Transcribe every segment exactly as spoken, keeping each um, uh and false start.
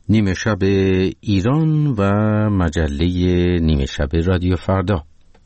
نیمه شب ایران و مجله نیمه شب رادیو فردا.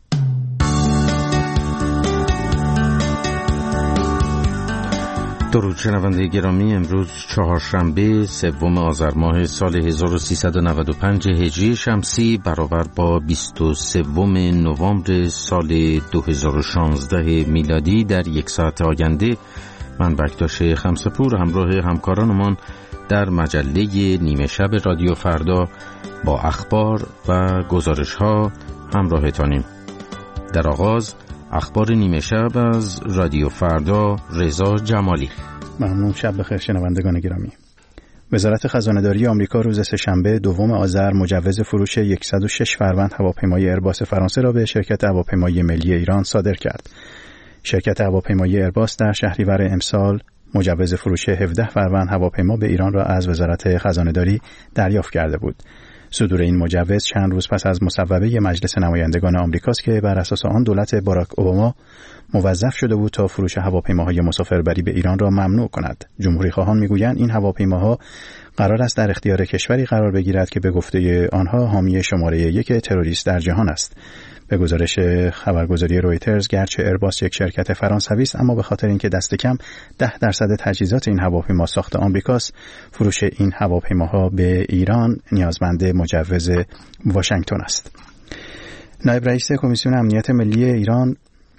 درود شنونده گرامی، امروز چهارشنبه سوم آذر ماه سال هزار و سیصد و نود و پنج هجری شمسی برابر با بیست و سوم نوامبر سال دو هزار و شانزده میلادی. در یک ساعت آینده من بکتاش خمسپور همراه همکارانمان در مجله نیمه شب رادیو فردا با اخبار و گزارش ها همراهتانیم. در آغاز اخبار نیمه شب از رادیو فردا. رضا جمالی. ممنون. شب بخیر شنوندگان گرامی. وزارت خزانه‌داری آمریکا روز سه‌شنبه دوم آذر مجوز فروش صد و شش فروند هواپیمای ایرباس فرانسه را به شرکت هواپیمایی ملی ایران صادر کرد. شرکت هواپیمایی ایرباس در شهریور امسال مجوز فروش هفده فروند هواپیما به ایران را از وزارت خزانه‌داری دریافت کرده بود. صدور این مجوز چند روز پس از مصوبه مجلس نمایندگان آمریکاست که بر اساس آن دولت باراک اوباما موظف شده بود تا فروش هواپیماهای مسافربری به ایران را ممنوع کند. جمهوری خواهان میگویند این هواپیماها قرار است در اختیار کشوری قرار بگیرد که به گفته آنها حامی شماره یک تروریست در جهان است. به گزارش خبرگزاری رویترز گرچه ایرباس یک شرکت فرانسوی است، اما به خاطر اینکه دست کم ده درصد تجهیزات این هواپیما ساخت آمریکاست، فروش این هواپیماها به ایران نیازمند مجوز واشنگتن است. نایب رئیس کمیسیون امنیت ملی ایران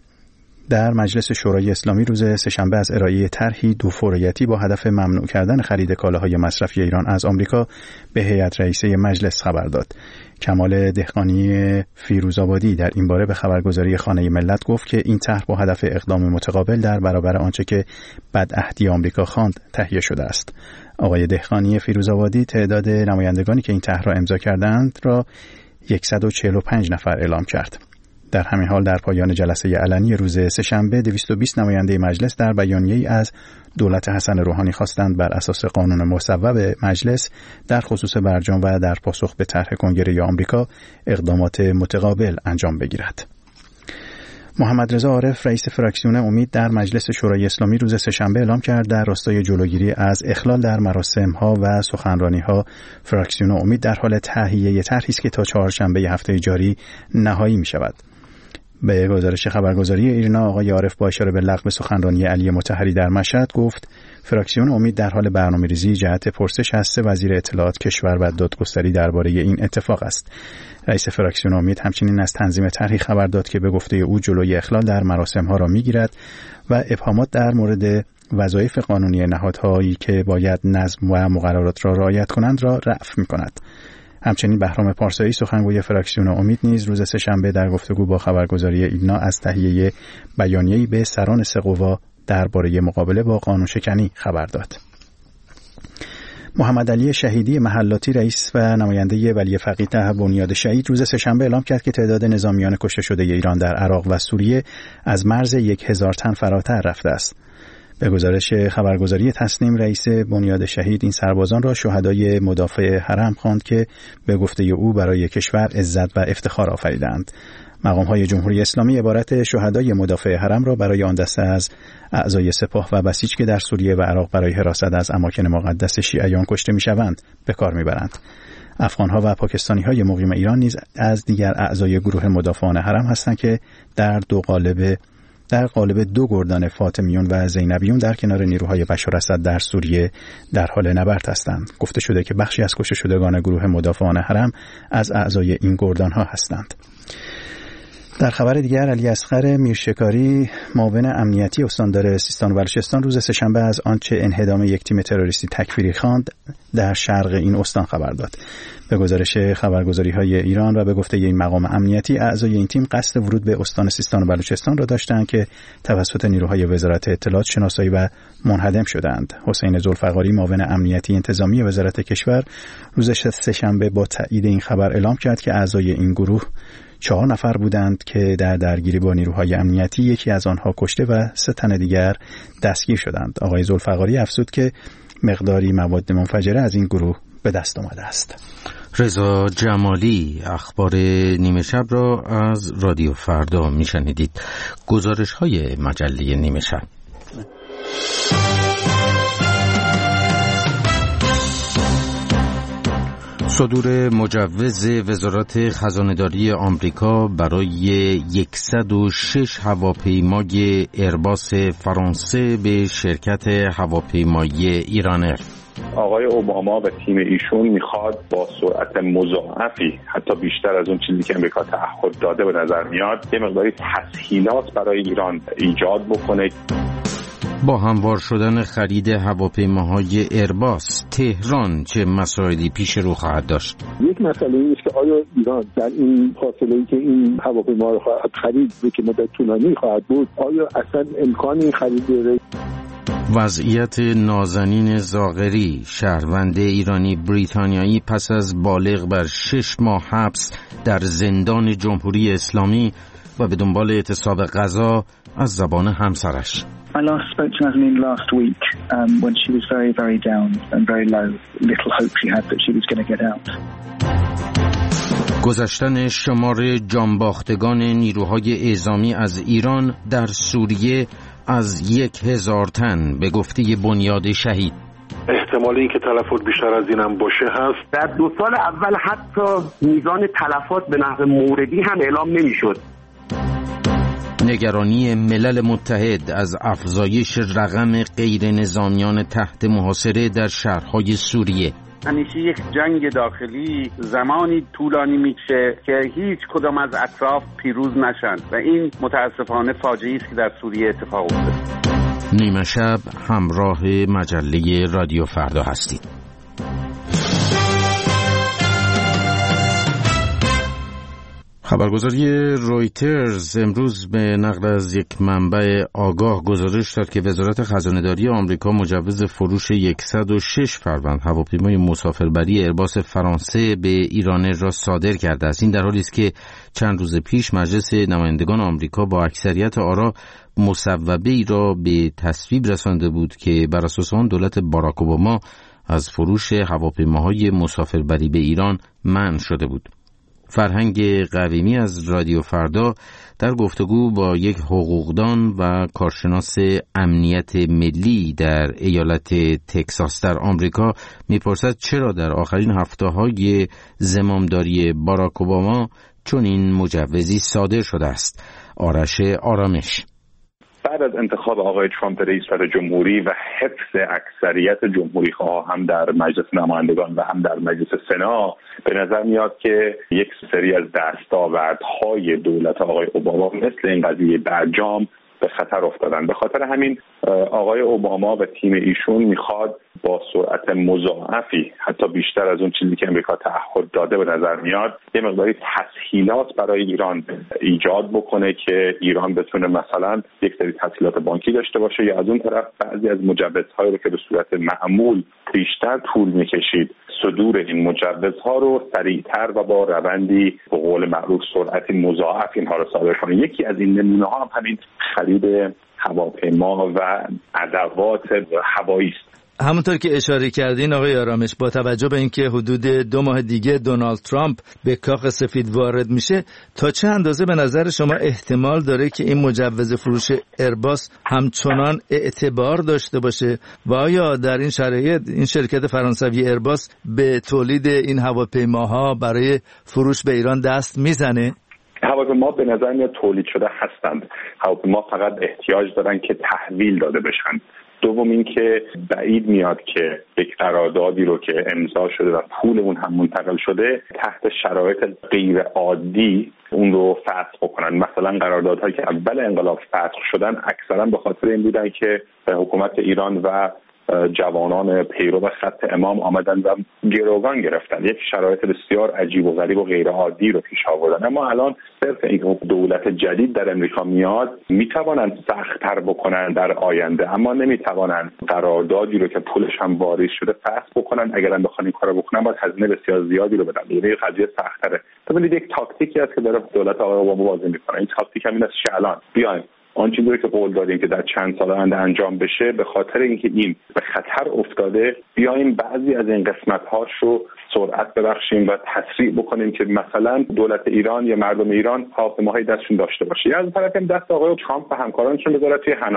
در مجلس شورای اسلامی روز سه‌شنبه از ارائه طرحی دوفوریتی با هدف ممنوع کردن خرید کالاهای مصرفی ایران از آمریکا به هیئت رئیسه مجلس خبر داد. کمال دهقانی فیروزآبادی در این باره به خبرگزاری خانه ملت گفت که این طرح با هدف اقدام متقابل در برابر آنچه که بدعهدی آمریکا خواند تهیه شده است. آقای دهقانی فیروزآبادی تعداد نمایندگانی که این طرح را امضا کردند را صد و چهل و پنج نفر اعلام کرد. در همین حال در پایان جلسه علنی روز سه‌شنبه دویست و بیست نماینده مجلس در بیانیه‌ای از دولت حسن روحانی خواستند بر اساس قانون مصوب مجلس در خصوص برجام و در پاسخ به طرح کنگره آمریکا اقدامات متقابل انجام بگیرد. محمد رضا عارف رئیس فراکسیون امید در مجلس شورای اسلامی روز سه‌شنبه اعلام کرد در راستای جلوگیری از اخلال در مراسم‌ها و سخنرانی‌ها فراکسیون امید در حال تهیه طرحی است که تا چهارشنبه هفته جاری نهایی می‌شود. به گزارش خبرگزاری ایرنا آقای عارف با اشاره به لغو سخنرانی علی مطهری در مشهد گفت فراکسیون امید در حال برنامه‌ریزی جهت پرسش از سه وزیر اطلاعات کشور و دادگستری درباره این اتفاق است. رئیس فراکسیون امید همچنین از تنظیم طرحی خبر داد که به گفته او جلوی اخلال در مراسم‌ها را می‌گیرد و ابهامات در مورد وظایف قانونی نهادهایی که باید نظم و مقررات را رعایت کنند را رفع می‌کند. همچنین بهرام پارسایی سخنگوی فراکسیون امید نیز روز سه‌شنبه در گفتگو با خبرگزاری ایلنا از تهیه بیانیه‌ای به سران سه قوا درباره مقابله با قانون شکنی خبر داد. محمد علی شهیدی محلاتی رئیس و نماینده ولی فقیه بنیاد شهید روز سه‌شنبه اعلام کرد که تعداد نظامیان کشته شده ایران در عراق و سوریه از مرز یک هزار تن فراتر رفته است. به گزارش خبرگزاری تسنیم رئیس بنیاد شهید این سربازان را شهدای مدافع حرم خواند که به گفته او برای کشور عزت و افتخار آفریدند. مقام‌های جمهوری اسلامی عبارت شهدای مدافع حرم را برای آن دسته از اعضای سپاه و بسیج که در سوریه و عراق برای حراست از اماکن مقدس شیعیان کشته می‌شوند به کار می‌برند. افغان‌ها و پاکستانی‌های مقیم ایران نیز از دیگر اعضای گروه مدافعان حرم هستند که در دو قالب در قالب دو گردان فاطمیون و زینبیون در کنار نیروهای بشار اسد در سوریه در حال نبرد هستند. گفته شده که بخشی از کشته شدگان گروه مدافعان حرم از اعضای این گردان‌ها هستند. در خبر دیگر علی اصغر میرشکاری معاون امنیتی استاندار سیستان و بلوچستان روز سه‌شنبه از آنچه انهدام یک تیم تروریستی تکفیری خواند در شرق این استان خبر داد. به گزارش خبرگزاری‌های ایران و به گفته این مقام امنیتی اعضای این تیم قصد ورود به استان سیستان و بلوچستان را داشتند که توسط نیروهای وزارت اطلاعات شناسایی و منهدم شدند. حسین ذوالفقاری معاون امنیتی انتظامی وزارت کشور روز سه‌شنبه با تایید این خبر اعلام کرد که اعضای این گروه چهار نفر بودند که در درگیری با نیروهای امنیتی یکی از آنها کشته و سه تن دیگر دستگیر شدند. آقای ذوالفقاری افزود که مقداری مواد منفجره از این گروه به دست آمده است. رضا جمالی اخبار نیمه شب را از رادیو فردا میشنیدید. گزارش های مجله نیمه شب. صدور مجوز وزارت خزانه‌داری آمریکا برای صد و شش هواپیمای ایرباس فرانسه به شرکت هواپیمایی ایرانر. آقای اوباما و تیم ایشون میخواد با سرعت مضاعفی حتی بیشتر از اون چیزی که امریکا تعهد داده به نظر میاد یه مقداری تسهیلات برای ایران ایجاد بکنه. با هموار شدن خرید هواپیماهای ایرباس، تهران چه مسائلی پیش رو خواهد داشت؟ یک مسئله این است که آیا ایران در این فاصله‌ای که این هواپیما رو خواهد خرید که مدت طولانی خواهد بود، آیا اصلا امکان این خرید داره؟ وضعیت نازنین زاغری، شهروند ایرانی بریتانیایی پس از بالغ بر شش ماه حبس در زندان جمهوری اسلامی و به دنبال اعتصاب غذا از زبان همسرش. I last spoke to Nazanin last week um, when she was very, very down and very low. Little hope she had that she was going to get out. گذشتن شمار جانباختگان نیروهای اعزامی از ایران در سوریه از یک هزار تن به گفته بنیاد شهید. احتمال این که تلفات بیشتر از اینم باشه هست. در دو سال اول حتی میزان تلفات به نحو موردی هم اعلام نمیشد. نگرانی ملل متحد از افزایش رقم غیر نظامیان تحت محاصره در شهرهای سوریه. همیشه یک جنگ داخلی زمانی طولانی میشه که هیچ کدام از اطراف پیروز نشن و این متاسفانه فاجعه‌ای است که در سوریه اتفاق افتاده. نیمه شب همراه مجله رادیو فردا هستید. خبرگزاری رویترز امروز به نقل از یک منبع آگاه گزارش داد که وزارت خزانه‌داری آمریکا مجوز فروش صد و شش فروند هواپیمای مسافربری ایرباس فرانسه به ایران را صادر کرده است. این در حالی است که چند روز پیش مجلس نمایندگان آمریکا با اکثریت آرا مصوبه‌ای را به تصویب رسانده بود که بر اساس آن دولت باراک اوباما از فروش هواپیماهای مسافربری به ایران منع شده بود. فرهنگ قویمی از رادیو فردا در گفتگو با یک حقوقدان و کارشناس امنیت ملی در ایالت تگزاس در آمریکا میپرسد چرا در آخرین هفته‌های زمامداری باراک اوباما چنین مجوزی صادر شده است. آرش آرامش: بعد از انتخاب آقای ترامپ رئیس جمهوری و حفظ اکثریت جمهوری‌خواه هم در مجلس نمایندگان و هم در مجلس سنا، به نظر میاد که یک سری از دستاوردهای دولت آقای اوباما مثل این قضیه برجام به خطر افتادن. به خاطر همین آقای اوباما و تیم ایشون میخواد با سرعت مضاعفی حتی بیشتر از اون چیزی که امریکا تعهد داده به نظر میاد یه مقداری تسهیلات برای ایران ایجاد بکنه که ایران بتونه مثلا یک سری تسهیلات بانکی داشته باشه، یا از اون طرف بعضی از مجوزهایی رو که به صورت معمول بیشتر طول میکشید صدور این مجوزها رو سریعتر و با روندی به قول معروف سرعتی مضاعف اینها رو صادر کنه. یکی از این نمونه ها هم همین خرید هواپیما و ادوات هوایی است. همونطور که اشاره کردین آقای آرامش، با توجه به اینکه حدود دو ماه دیگه دونالد ترامپ به کاخ سفید وارد میشه، تا چه اندازه به نظر شما احتمال داره که این مجوز فروش ایرباس همچنان اعتبار داشته باشه و آیا در این شرایط این شرکت فرانسوی ایرباس به تولید این هواپیماها برای فروش به ایران دست میزنه؟ هواپیما به نظر میاد تولید شده هستند. هواپیما فقط احتیاج دارن که تحویل داده بشن. دوم این که بعید میاد که یک قراردادی رو که امضا شده و پول اون هم منتقل شده تحت شرایط غیر عادی اون رو فسخ بکنن. مثلا قراردادهایی که اول انقلاب فسخ شدن اکثرا به خاطر این بودن که حکومت ایران و جوانان پیرو و خط امام آمدن و گروگان گرفتن، یک شرایط بسیار عجیب و غریب و غیر عادی رو پیش آوردن. اما الان صرف این دولت جدید در امریکا میاد میتوانند سخت‌تر بکنن در آینده، اما نمیتوانند قراردادی رو که پولش هم واریز شده فسخ بکنن. اگر هم بخوان این کارو بکنن باید هزینه بسیار زیادی رو بدن. یعنی قضیه سخت‌تره. ببینید یک تاکتیکی است که داره دولت آقای اوباما بازی میکنه. این تاکتیک هم این است که الان بیایم آن چیزی رو که قول دادیم که در چند سال آینده انجام بشه، به خاطر اینکه این به خطر افتاده بیایم بعضی از این قسمت‌هاش رو سرعت ببخشیم و تسریع بکنیم که مثلا دولت ایران یا مردم ایران هواپیماهای دستشون داشته باشه. یا از طرف هم دست آقای ترامپ و همکارانشون بذاره توی حنا.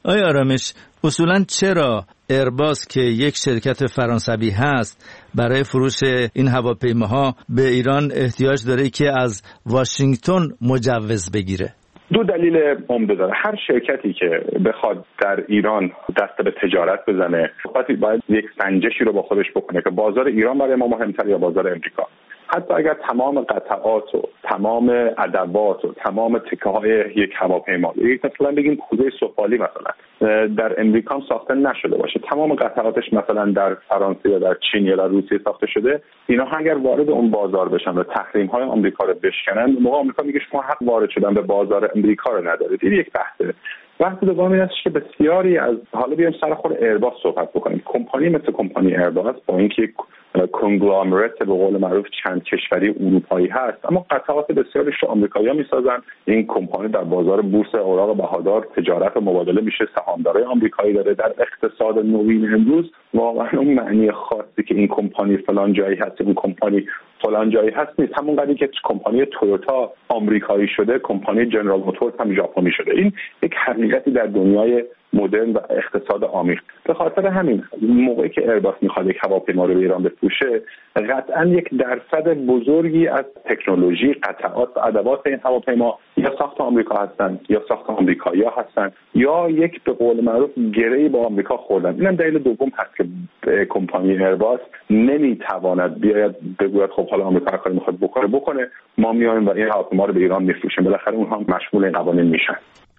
آیا آرامش اصولاً چرا ایرباس که یک شرکت فرانسوی هست برای فروش این هواپیماها به ایران احتیاج داره که از واشنگتن مجوز بگیره؟ دو دلیل عمده داره. هر شرکتی که بخواد در ایران دست به تجارت بزنه باید یک سنجشی رو با خودش بکنه که بازار ایران برای ما مهمتر یا بازار امریکا. حتی اگر تمام قطعات و تمام ادوات و تمام تکه های یک هواپیما، یک مثلا بگیم کوزه سفالی مثلا در امریکا هم ساخته نشده باشه، تمام قطعاتش مثلا در فرانسه یا در چین یا در روسیه ساخته شده، اینا اگر وارد اون بازار بشن و تحریم های آمریکا رو بشکنن، موقع آمریکا میگه شما حق وارد شدن به بازار امریکا رو ندارید. این یک بحثه. بحث دوم این است که بسیاری از، حالا بیایم سر خود ایرباس صحبت بکنیم، کمپانی مثل کمپانی ایرباس با اینکه کنگلامرات به قول معروف چند کشوری اروپایی هست، اما قطعات بسیارش رو آمریکایی‌ها میسازن. این کمپانی در بازار بورس اوراق بهادار تجارت و مبادله میشه، سهامدارای آمریکایی داره. در اقتصاد نوین امروز واقعا اون معنی خاصی که این کمپانی فلان جایی هست، این کمپانی فلان جایی هست نیست. همون قدری که کمپانی تویوتا آمریکایی شده، کمپانی جنرال موتورز هم ژاپنی شده. این یک حقیقتی در دنیای مدرن و اقتصاد عمیق. به خاطر همین موقعی که ایرباس میخواد یک هواپیما رو به ایران بفروشه، قطعا یک درصد بزرگی از تکنولوژی، قطعات و ادوات این هواپیما یا ساخت آمریکا هستن یا ساخت آمریکایی‌ها هستن یا یک به قول معروف گره‌ای با آمریکا خوردن. اینم دلیل دوم هست که کمپانی ایرباس نمیتواند بیاید بگوید خب حالا آمریکا هر کاری میخواد بکنه بکنه، ما میایم و این هواپیما رو به ایران میفروشیم. بالاخره اونها مشمول این قوانین میشن.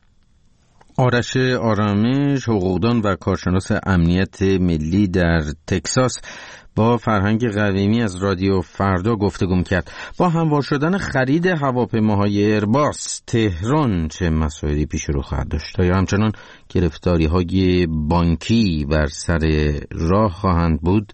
آرش آرامش، حقوقدان و کارشناس امنیت ملی در تکساس، با فرهنگ قویمی از رادیو فردا گفتگو کرد. با هموار شدن خرید هواپیماهای ایرباس، تهران چه مسائلی پیش رو خواهد داشت؟ یا همچنان گرفتاری‌های بانکی بر سر راه خواهند بود؟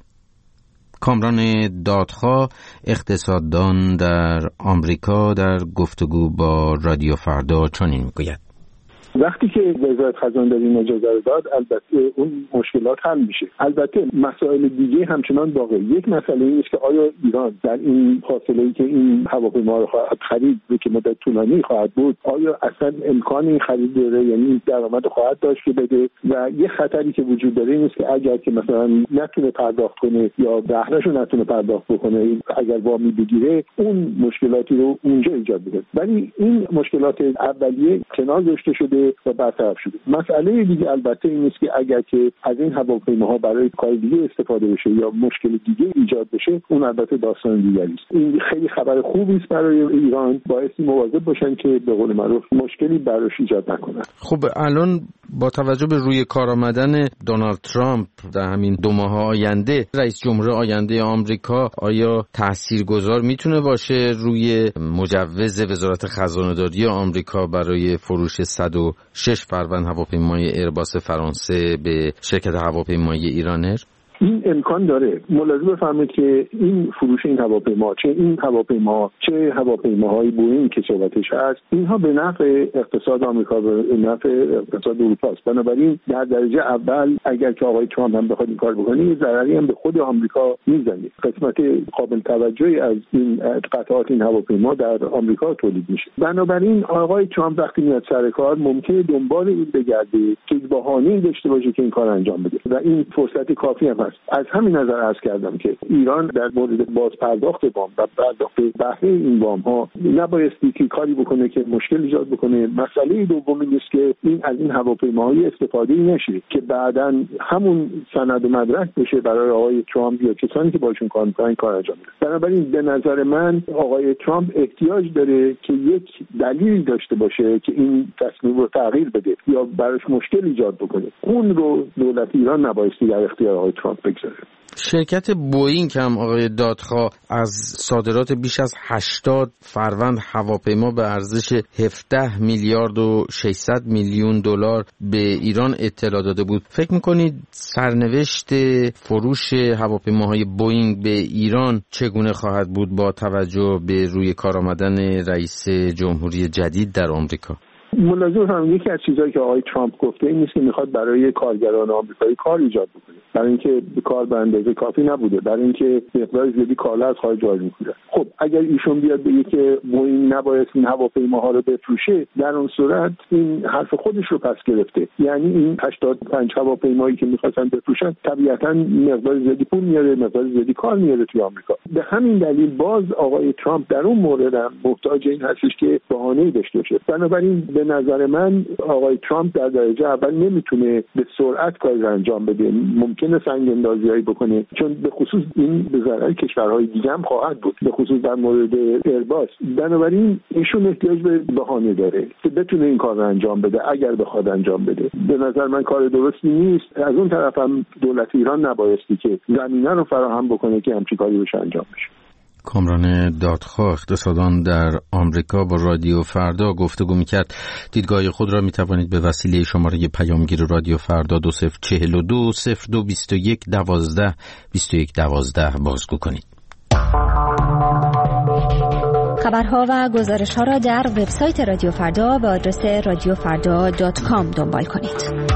کامران دادخواه، اقتصاددان در آمریکا، در گفتگو با رادیو فردا چنین میگوید: وقتی که وزارت خزانداری این اجازه رو داد، البته اون مشکلات حل میشه. البته مسائل دیگه همچنان باقی. یک مسئله این است که آیا ایران در این فاصله‌ای که این هواپیما رو خواهد خرید که مدت طولانی خواهد بود، آیا اصلا امکان این خرید داره، یعنی درآمد خواهد داشت که بده؟ و یه خطری که وجود داره این است که اگر که مثلا نتونه پرداخت کنه یا بهره‌شو نتونه پرداخت بکنه، اگر وامی بگیره، اون مشکلاتی رو اونجا ایجاد بده. ولی این مشکلات اولیه کنار گذاشته شده و برطرف شده. مسئله دیگه البته این است که اگر که از این هواپیماها برای کار دیگه استفاده بشه یا مشکل دیگه ایجاد بشه، اون البته داستان دیگری است. این خیلی خبر خوبی است برای ایران، بایستی مواظب باشن که به قول معروف مشکلی براش ایجاد نکنن. خب الان با توجه به روی کار آمدن دونالد ترامپ در همین دو ماه آینده، رئیس جمهور آینده آمریکا آیا تاثیرگذار میتونه باشه روی مجوز وزارت خزانه‌داری آمریکا برای فروش صد و شش فروند هواپیمای ایرباس فرانسه به شرکت هواپیمایی ایرانر؟ این امکان داره. ملاحظه بفرمایید که این فروش این هواپیما، چه این هواپیما چه هواپیماهای بوئینگ که صحبتش هست، اینها به نفع اقتصاد آمریکا، به نفع اقتصاد اروپا است. بنابراین در درجه اول اگر که آقای ترامپ هم بخواد این کار بکنه، ضرری هم به خود آمریکا میزنه. قسمت قابل توجهی از این قطعات این هواپیما در آمریکا تولید میشه. بنابراین آقای ترامپ وقتی میاد سر کار، ممکنه دنبال این بگرده که بهانه‌ای داشته باشه که این کار انجام بده و این فرصت کافی هم هست. از همین نظر عرض کردم که ایران در مورد باز پرداخت وام و پرداخت بهره این وام ها نبایستی که کاری بکنه که مشکل ایجاد بکنه. مسئله دوم این است که این از این هواپیماهای استفاده نشه که بعداً همون سند و مدرک بشه برای آقای ترامپ یا کسانی که باشون کار می‌کنن کار انجام بده. بنابراین به نظر من آقای ترامپ احتیاج داره که یک دلیل داشته باشه که این تصمیم رو تغییر بده یا براش مشکل ایجاد بکنه. اون رو دولت ایران نبایستی در اختیار آقای ترامپ بگذاره. شرکت بوئینگ هم آقای دادخواه از صادرات بیش از هشتاد فروند هواپیما به ارزش هفده میلیارد و ششصد میلیون دلار به ایران اطلاع داده بود. فکر میکنید سرنوشت فروش هواپیماهای بوئینگ به ایران چگونه خواهد بود با توجه به روی کار آمدن رئیس جمهوری جدید در آمریکا؟ ملاحظه کنم یکی از چیزایی که آقای ترامپ گفته این نیست که میخواد برای کارگران آمریکایی کار ایجاد بکنه، برای اینکه کار به اندازه کافی نبوده، برای اینکه مقدار زیادی کالا از خارج وارد میکنه. خب اگر ایشون بیاد بگه که بوئینگ نباید این هواپیماها رو بفروشه، در اون صورت این حرف خودش رو پس گرفته. یعنی این هشتاد و پنج هواپیمایی که میخواستن بفروشن طبیعتاً مقدار زیادی پول میاره، مقدار زیادی کار میاره توی آمریکا. به همین دلیل باز آقای ترامپ در اون مورد هم محتاج این هستش که بهانه‌ای داشته باشه. بنابراین به نظر من آقای ترامپ در درجه اول نمیتونه به سرعت کاری رو انجام بده. ممکنه سنگ اندازی‌هایی بکنه، چون به خصوص این به ضرر کشورهای دیگه هم خواهد بود، به خصوص در مورد ایرباس. بنابراین ایشون احتیاج به بهانه داره که بتونه این کار رو انجام بده اگر بخواد انجام بده. به نظر من کار درستی نیست. از اون طرف هم دولت ایران نبایستی که زمینه رو فراهم بکنه که همچین کاری بشه انجام بشه. کامران دادخواه اقتصاددان در آمریکا با رادیو فردا گفتگو میکرد. دیدگاه خود را میتوانید به وسیله شماره پیامگیر رادیو فردا دو صفر چهل و دو صفر دو بیست و یک دوازده بیست و یک دوازده بازگو کنید. خبرها و گزارش‌ها را در وبسایت رادیو فردا به آدرس رادیو فردا دات کام دنبال کنید.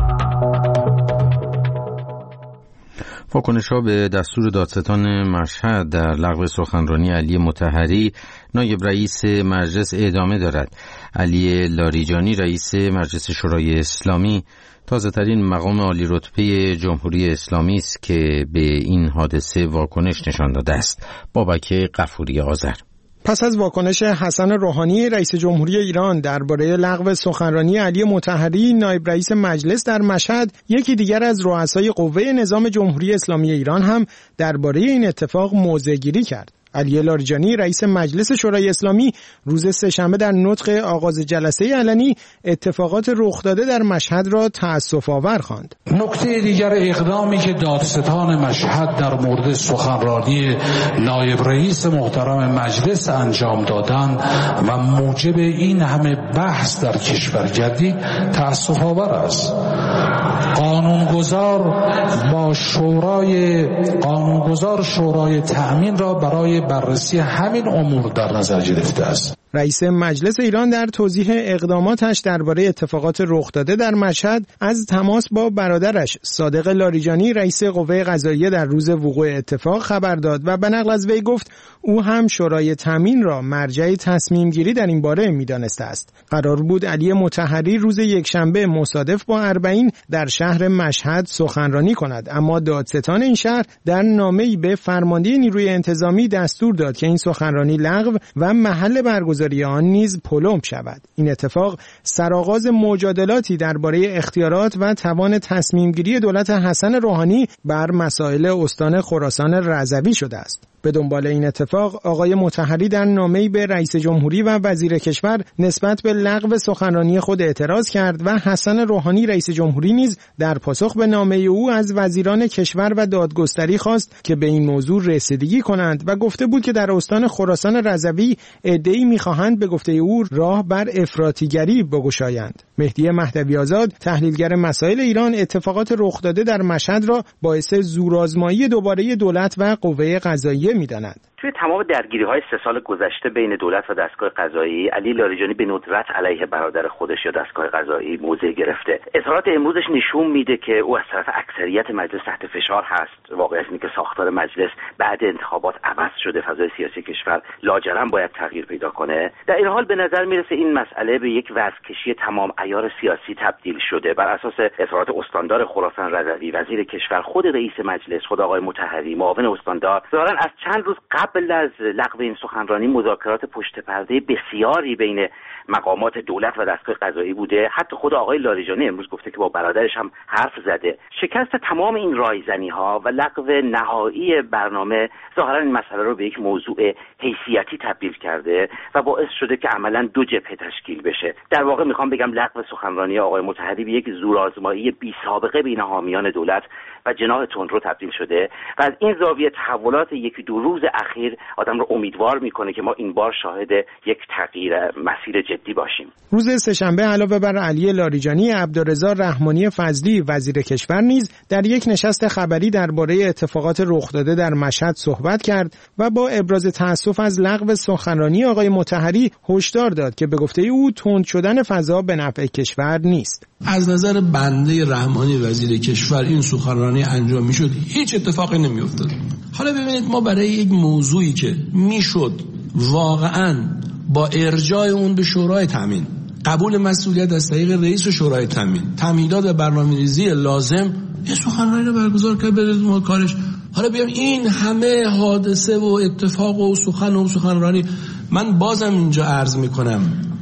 واکنش‌ها به دستور دادستان مشهد در لغو سخنرانی علی مطهری نایب رئیس مجلس ادامه دارد. علی لاریجانی رئیس مجلس شورای اسلامی تازه‌ترین مقام عالی رتبه جمهوری اسلامی است که به این حادثه واکنش نشان داده است. بابک غفوری آذر. پس از واکنش حسن روحانی رئیس جمهوری ایران درباره لغو سخنرانی علی مطهری نایب رئیس مجلس در مشهد، یکی دیگر از رؤسای قوه نظام جمهوری اسلامی ایران هم درباره این اتفاق موضع‌گیری کرد. علی لاریجانی رئیس مجلس شورای اسلامی روز سه‌شنبه در نطق آغاز جلسه علنی اتفاقات رخ داده در مشهد را تأسف‌آور خواند. نکته دیگر اقدامی که دادستان مشهد در مورد سخنرانی نایب رئیس محترم مجلس انجام دادند و موجب این همه بحث در کشور گردید تأسف‌آور است. قانونگذار با شورای قانونگذار شورای تأمین را برای بررسی همین امور در نظر گرفته است. رئیس مجلس ایران در توضیح اقداماتش درباره اتفاقات رخ داده در مشهد از تماس با برادرش صادق لاریجانی رئیس قوه قضاییه در روز وقوع اتفاق خبر داد و به نقل از وی گفت او هم شورای تامین را مرجع تصمیم گیری در این باره می‌دانسته است. قرار بود علی مطهری روز یکشنبه مصادف با اربعین در شهر مشهد سخنرانی کند، اما دادستان این شهر در نامه‌ای به فرمانده نیروی انتظامی دستور داد که این سخنرانی لغو و محل برگزاری آن نیز پلمب شود. این اتفاق سرآغاز مجادلاتی درباره اختیارات و توان تصمیم گیری دولت حسن روحانی بر مسائل استان خراسان رضوی شده است. به دنبال این اتفاق آقای مطهری در نامه‌ای به رئیس جمهوری و وزیر کشور نسبت به لغو سخنرانی خود اعتراض کرد و حسن روحانی رئیس جمهوری نیز در پاسخ به نامه او از وزیران کشور و دادگستری خواست که به این موضوع رسیدگی کنند و گفته بود که در استان خراسان رضوی عده‌ای می‌خواهند به گفته او راه بر افراطیگری بگشایند. مهدی مهدوی آزاد تحلیلگر مسائل ایران اتفاقات رخ داده در مشهد را باعث زورآزمایی دوباره دولت و قوه قضاییه می‌داند. توی تمام درگیری‌های سه سال گذشته بین دولت و دستگاه قضایی، علی لاریجانی به ندرت علیه برادر خودش یا دستگاه قضایی موضع گرفته. اظهارات امروزش نشون میده که او از طرف اکثریت مجلس تحت فشار هست. واقعیت اینه که ساختار مجلس بعد انتخابات عوض شده، فضای سیاسی کشور لاجرم باید تغییر پیدا کنه. در این حال به نظر میرسه این مسئله به یک وزن‌کشی تمام عیار سیاسی تبدیل شده. بر اساس اظهارات استاندار خراسان رضوی، وزیر کشور، خود رئیس مجلس، خود آقای مطهری، معاون استاندار، ظاهراً از چند روز قبل از لغو این سخنرانی مذاکرات پشت پرده بسیاری بین مقامات دولت و دستگاه قضایی بوده. حتی خود آقای لاریجانی امروز گفته که با برادرش هم حرف زده. شکست تمام این رایزنی‌ها و لغو نهایی برنامه ظاهراً این مسئله رو به یک موضوع حیثیتی تبدیل کرده و باعث شده که عملاً دو جبهه تشکیل بشه. در واقع میخوام بگم لغو سخنرانی آقای مطهری به یک زورآزمایی بی سابقه بین حامیان دولت و جناح تندرو تبدیل شده و از این زاویه تحولات یکی دو روز اخیر اخیر آدم رو امیدوار میکنه که ما این بار شاهد یک تغییر مسیر جدی باشیم. روز سه‌شنبه علاوه بر علی لاریجانی، عبدالرضا رحمانی فضلی وزیر کشور نیز در یک نشست خبری درباره اتفاقات رخ داده در مشهد صحبت کرد و با ابراز تأسف از لغو سخنرانی آقای مطهری هشدار داد که به گفته او تند شدن فضا به نفع کشور نیست. از نظر بنده رحمانی وزیر کشور این سخنرانی انجام میشد هیچ اتفاقی نمیافتاد. حالا ببینید ما برای یک موضوعی که میشد واقعاً با ارجاع اون به شورای تامین، قبول مسئولیت از طریق رئیس شورای تامین، تمهیدات و برنامه‌ریزی لازم، یه سخنرانی رو برگزار کرد برای کارش. حالا بیام این همه حادثه و اتفاق و سخن و سخنرانی، من بازم اینجا عرض میکنم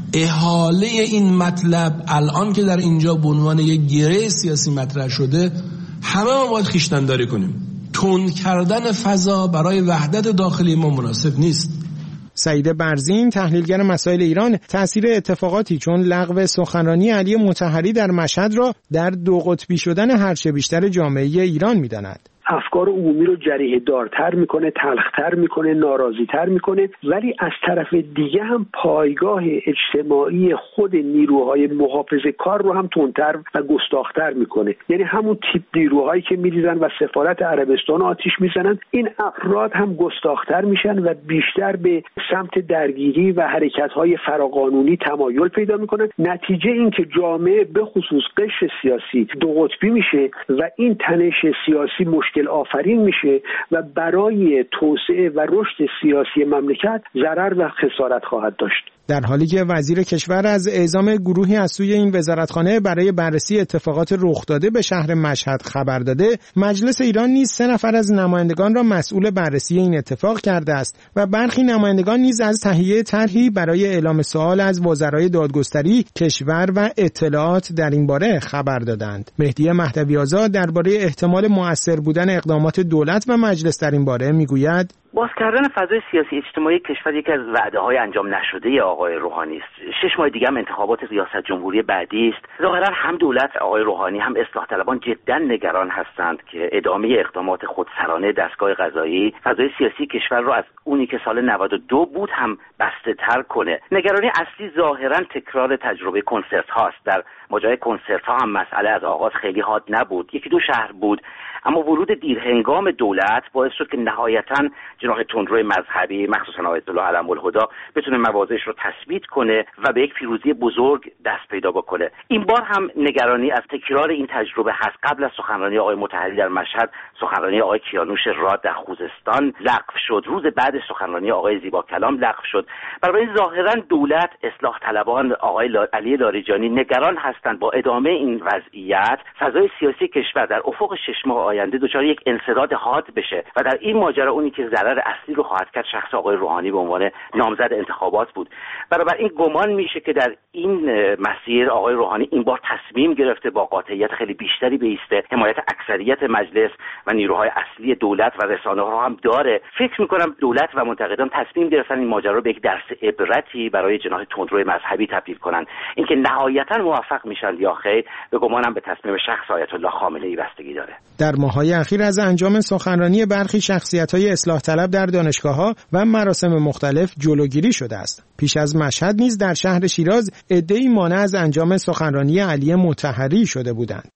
احاله این مطلب الان که در اینجا به عنوان یک گره سیاسی مطرح شده، همه ما باید خویشتن‌داری کنیم. تند کردن فضا برای وحدت داخلی ما مناسب نیست. سعید برزین، تحلیلگر مسائل ایران، تأثیر اتفاقاتی چون لغو سخنرانی علی مطهری در مشهد را در دو قطبی شدن هرچه بیشتر جامعه ایران می‌داند. افکار عمومی رو جریحه دارتر میکنه، تلختر میکنه، ناراضی‌تر میکنه، ولی از طرف دیگه هم پایگاه اجتماعی خود نیروهای محافظه کار رو هم تندتر و گستاخ‌تر میکنه. یعنی همون تیپ نیروهایی که میریزن و سفارت عربستان آتیش میزنن، این افراد هم گستاخ‌تر میشن و بیشتر به سمت درگیری و حرکت‌های فراقانونی تمایل پیدا میکنن. نتیجه این که جامعه به خصوص قشر سیاسی دو قطبی میشه و این تنش سیاسی مشکل آفرین میشه و برای توسعه و رشد سیاسی مملکت ضرر و خسارت خواهد داشت. در حالی که وزیر کشور از اعزام گروهی از سوی این وزارتخانه برای بررسی اتفاقات رخ داده به شهر مشهد خبر داده، مجلس ایران نیز سه نفر از نمایندگان را مسئول بررسی این اتفاق کرده است و برخی نمایندگان نیز از تهیه طرحی برای اعلام سوال از وزرای دادگستری، کشور و اطلاعات در این باره خبر دادند. مهدی مهدوی آزاد درباره احتمال مؤثر بودن اقدامات دولت و مجلس در این باره میگوید: باز کردن فضای سیاسی اجتماعی کشور یکی از وعده‌های انجام نشده آقای روحانی است. شش ماه دیگه هم انتخابات ریاست جمهوری بعدی است. ظاهرا هم دولت آقای روحانی هم اصلاح طلبان جدا نگران هستند که ادامه اقدامات خودسرانه دستگاه قضایی فضای سیاسی کشور رو از اونی که سال نود و دو بود هم بسته‌تر کنه. نگرانی اصلی ظاهرا تکرار تجربه کنسرت هاست. در ماجرای کنسرت ها هم مسئله از آغاز خیلی حاد نبود. یکی دو شهر بود، اما ورود دیرهنگام دولت باعث شد که نهایتاً جناح تندروی مذهبی مخصوصاً آیت الله علم الهدا بتونه مواضعش رو تثبیت کنه و به یک پیروزی بزرگ دست پیدا بکنه. این بار هم نگرانی از تکرار این تجربه هست. قبل از سخنرانی آقای مطهری در مشهد، سخنرانی آقای کیانوش راد در خوزستان لغو شد. روز بعد سخنرانی آقای زیبا کلام لغو شد. بنابراین ظاهراً دولت، اصلاح طلبان، آقای علی لاریجانی نگران هستند با ادامه این وضعیت فضای سیاسی کشور در افق شش ماه آینده دچار یک انسداد حاد بشه و در این ماجرا اونی که ضرر اصلی رو خواهد کرد شخص آقای روحانی به عنوان نامزد انتخابات بود. بنابراین گمان میشه که در این مسیر آقای روحانی این بار تصمیم گرفته با قاطعیت خیلی بیشتری بیسته، حمایت اکثریت مجلس و نیروهای اصلی دولت و رسانه‌ها رو هم داره. فکر میکنم دولت و منتقدان تصمیم گرفتن این ماجرا رو به یک درس عبرتی برای جناح تندروی مذهبی تبدیل کنن. اینکه نهایتاً موفق میشن یا خیر به گمانم به تصمیم شخص آیت الله خامنه‌ای بستگی داره. در ماه‌های اخیر از انجام سخنرانی برخی شخصیت‌های اصلاح طلب در دانشگاه‌ها و مراسم مختلف جلوگیری شده است. پیش از مشهد نیز در شهر شیراز عده‌ای مانع از انجام سخنرانی علی مطهری شده بودند.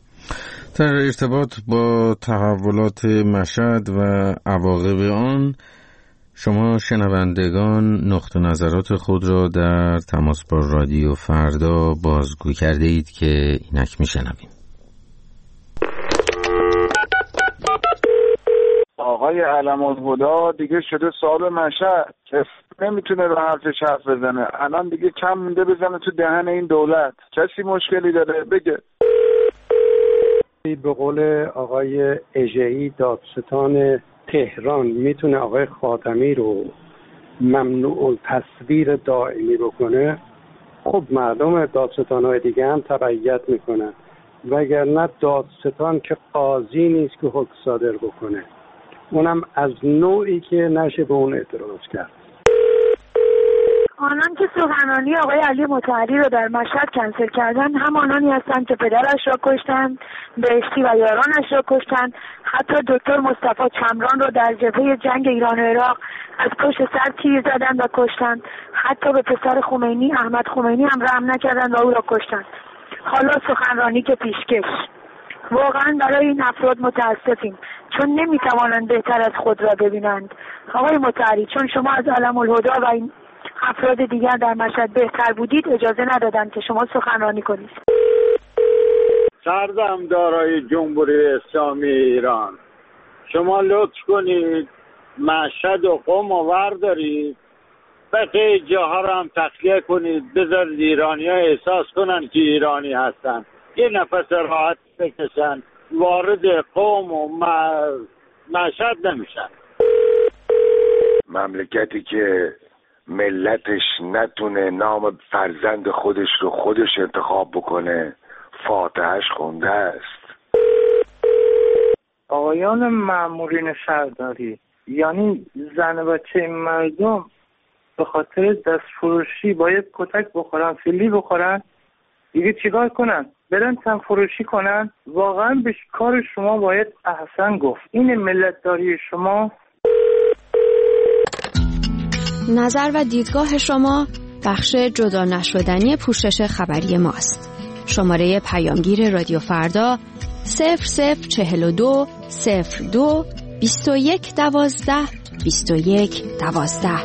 در ارتباط با تحولات مشهد و عواقب آن، شما شنوندگان نقط نظرات خود را در تماس با رادیو فردا بازگو کرده اید که اینک میشنویم. آقای علم الهدا دیگه شده صاحب مشهد، کسی نمیتونه رو حرفش حرف بزنه. الان دیگه کم مونده بزنه تو دهن این دولت. کسی مشکلی داره بگه. به قول آقای اژه‌ای دادستان تهران میتونه آقای خاتمی رو ممنوع التصویر دائمی بکنه، خب مردم دادستان‌های دیگه هم تبعیت میکنن، وگرنه دادستان که قاضی نیست که حکم صادر بکنه، اونم از نوعی که نشه به اون اعتراض کرد. آنان که سخنرانی آقای علی مطهری رو در مشهد کنسل کردن همانانی هستند که پدرش را کشتند، بهشتی و یارانش را کشتند. حتی دکتر مصطفی چمران رو در جبهه جنگ ایران و عراق از پشت سر تیر زدند و کشتند. حتی به پسر خمینی احمد خمینی هم رحم نکردند و او را کشتند. حالا سخنرانی که پیشکش. واقعا برای این افراد متاسفیم چون نمیتوانند بهتر از خود را ببینند. آقای مطهری چون شما از علم الهدی و این افراد دیگر در مشهد بهتر بودید اجازه ندادند که شما سخنرانی کنید. سردمدارای جمهوری اسلامی ایران، شما لطف کنید مشهد و قم و وردارید، بقیه جاها رو هم تخلیه کنید، بذارید ایرانی ها احساس کنن که ایرانی هستن، یه نفس راحت بکشن، وارد قم و مشهد نمیشن. مملکتی که ملتش نتونه نام فرزند خودش رو خودش انتخاب بکنه فاتحش خونده است. آقایان مامورین شهرداری، یعنی زن و بچه مردم به خاطر دستفروشی باید کتک بخورن، فیلی بخورن، دیگه چیکار کنن؟ برن تن فروشی کنن؟ واقعا به کار شما باید احسن گفت. این ملتداری شما. نظر و دیدگاه شما بخش جدا نشدنی پوشش خبری ماست. شماره پیامگیر رادیو فردا صفر صفر چهل و دو صفر دو بیست و یک دوازده بیست و یک دوازده.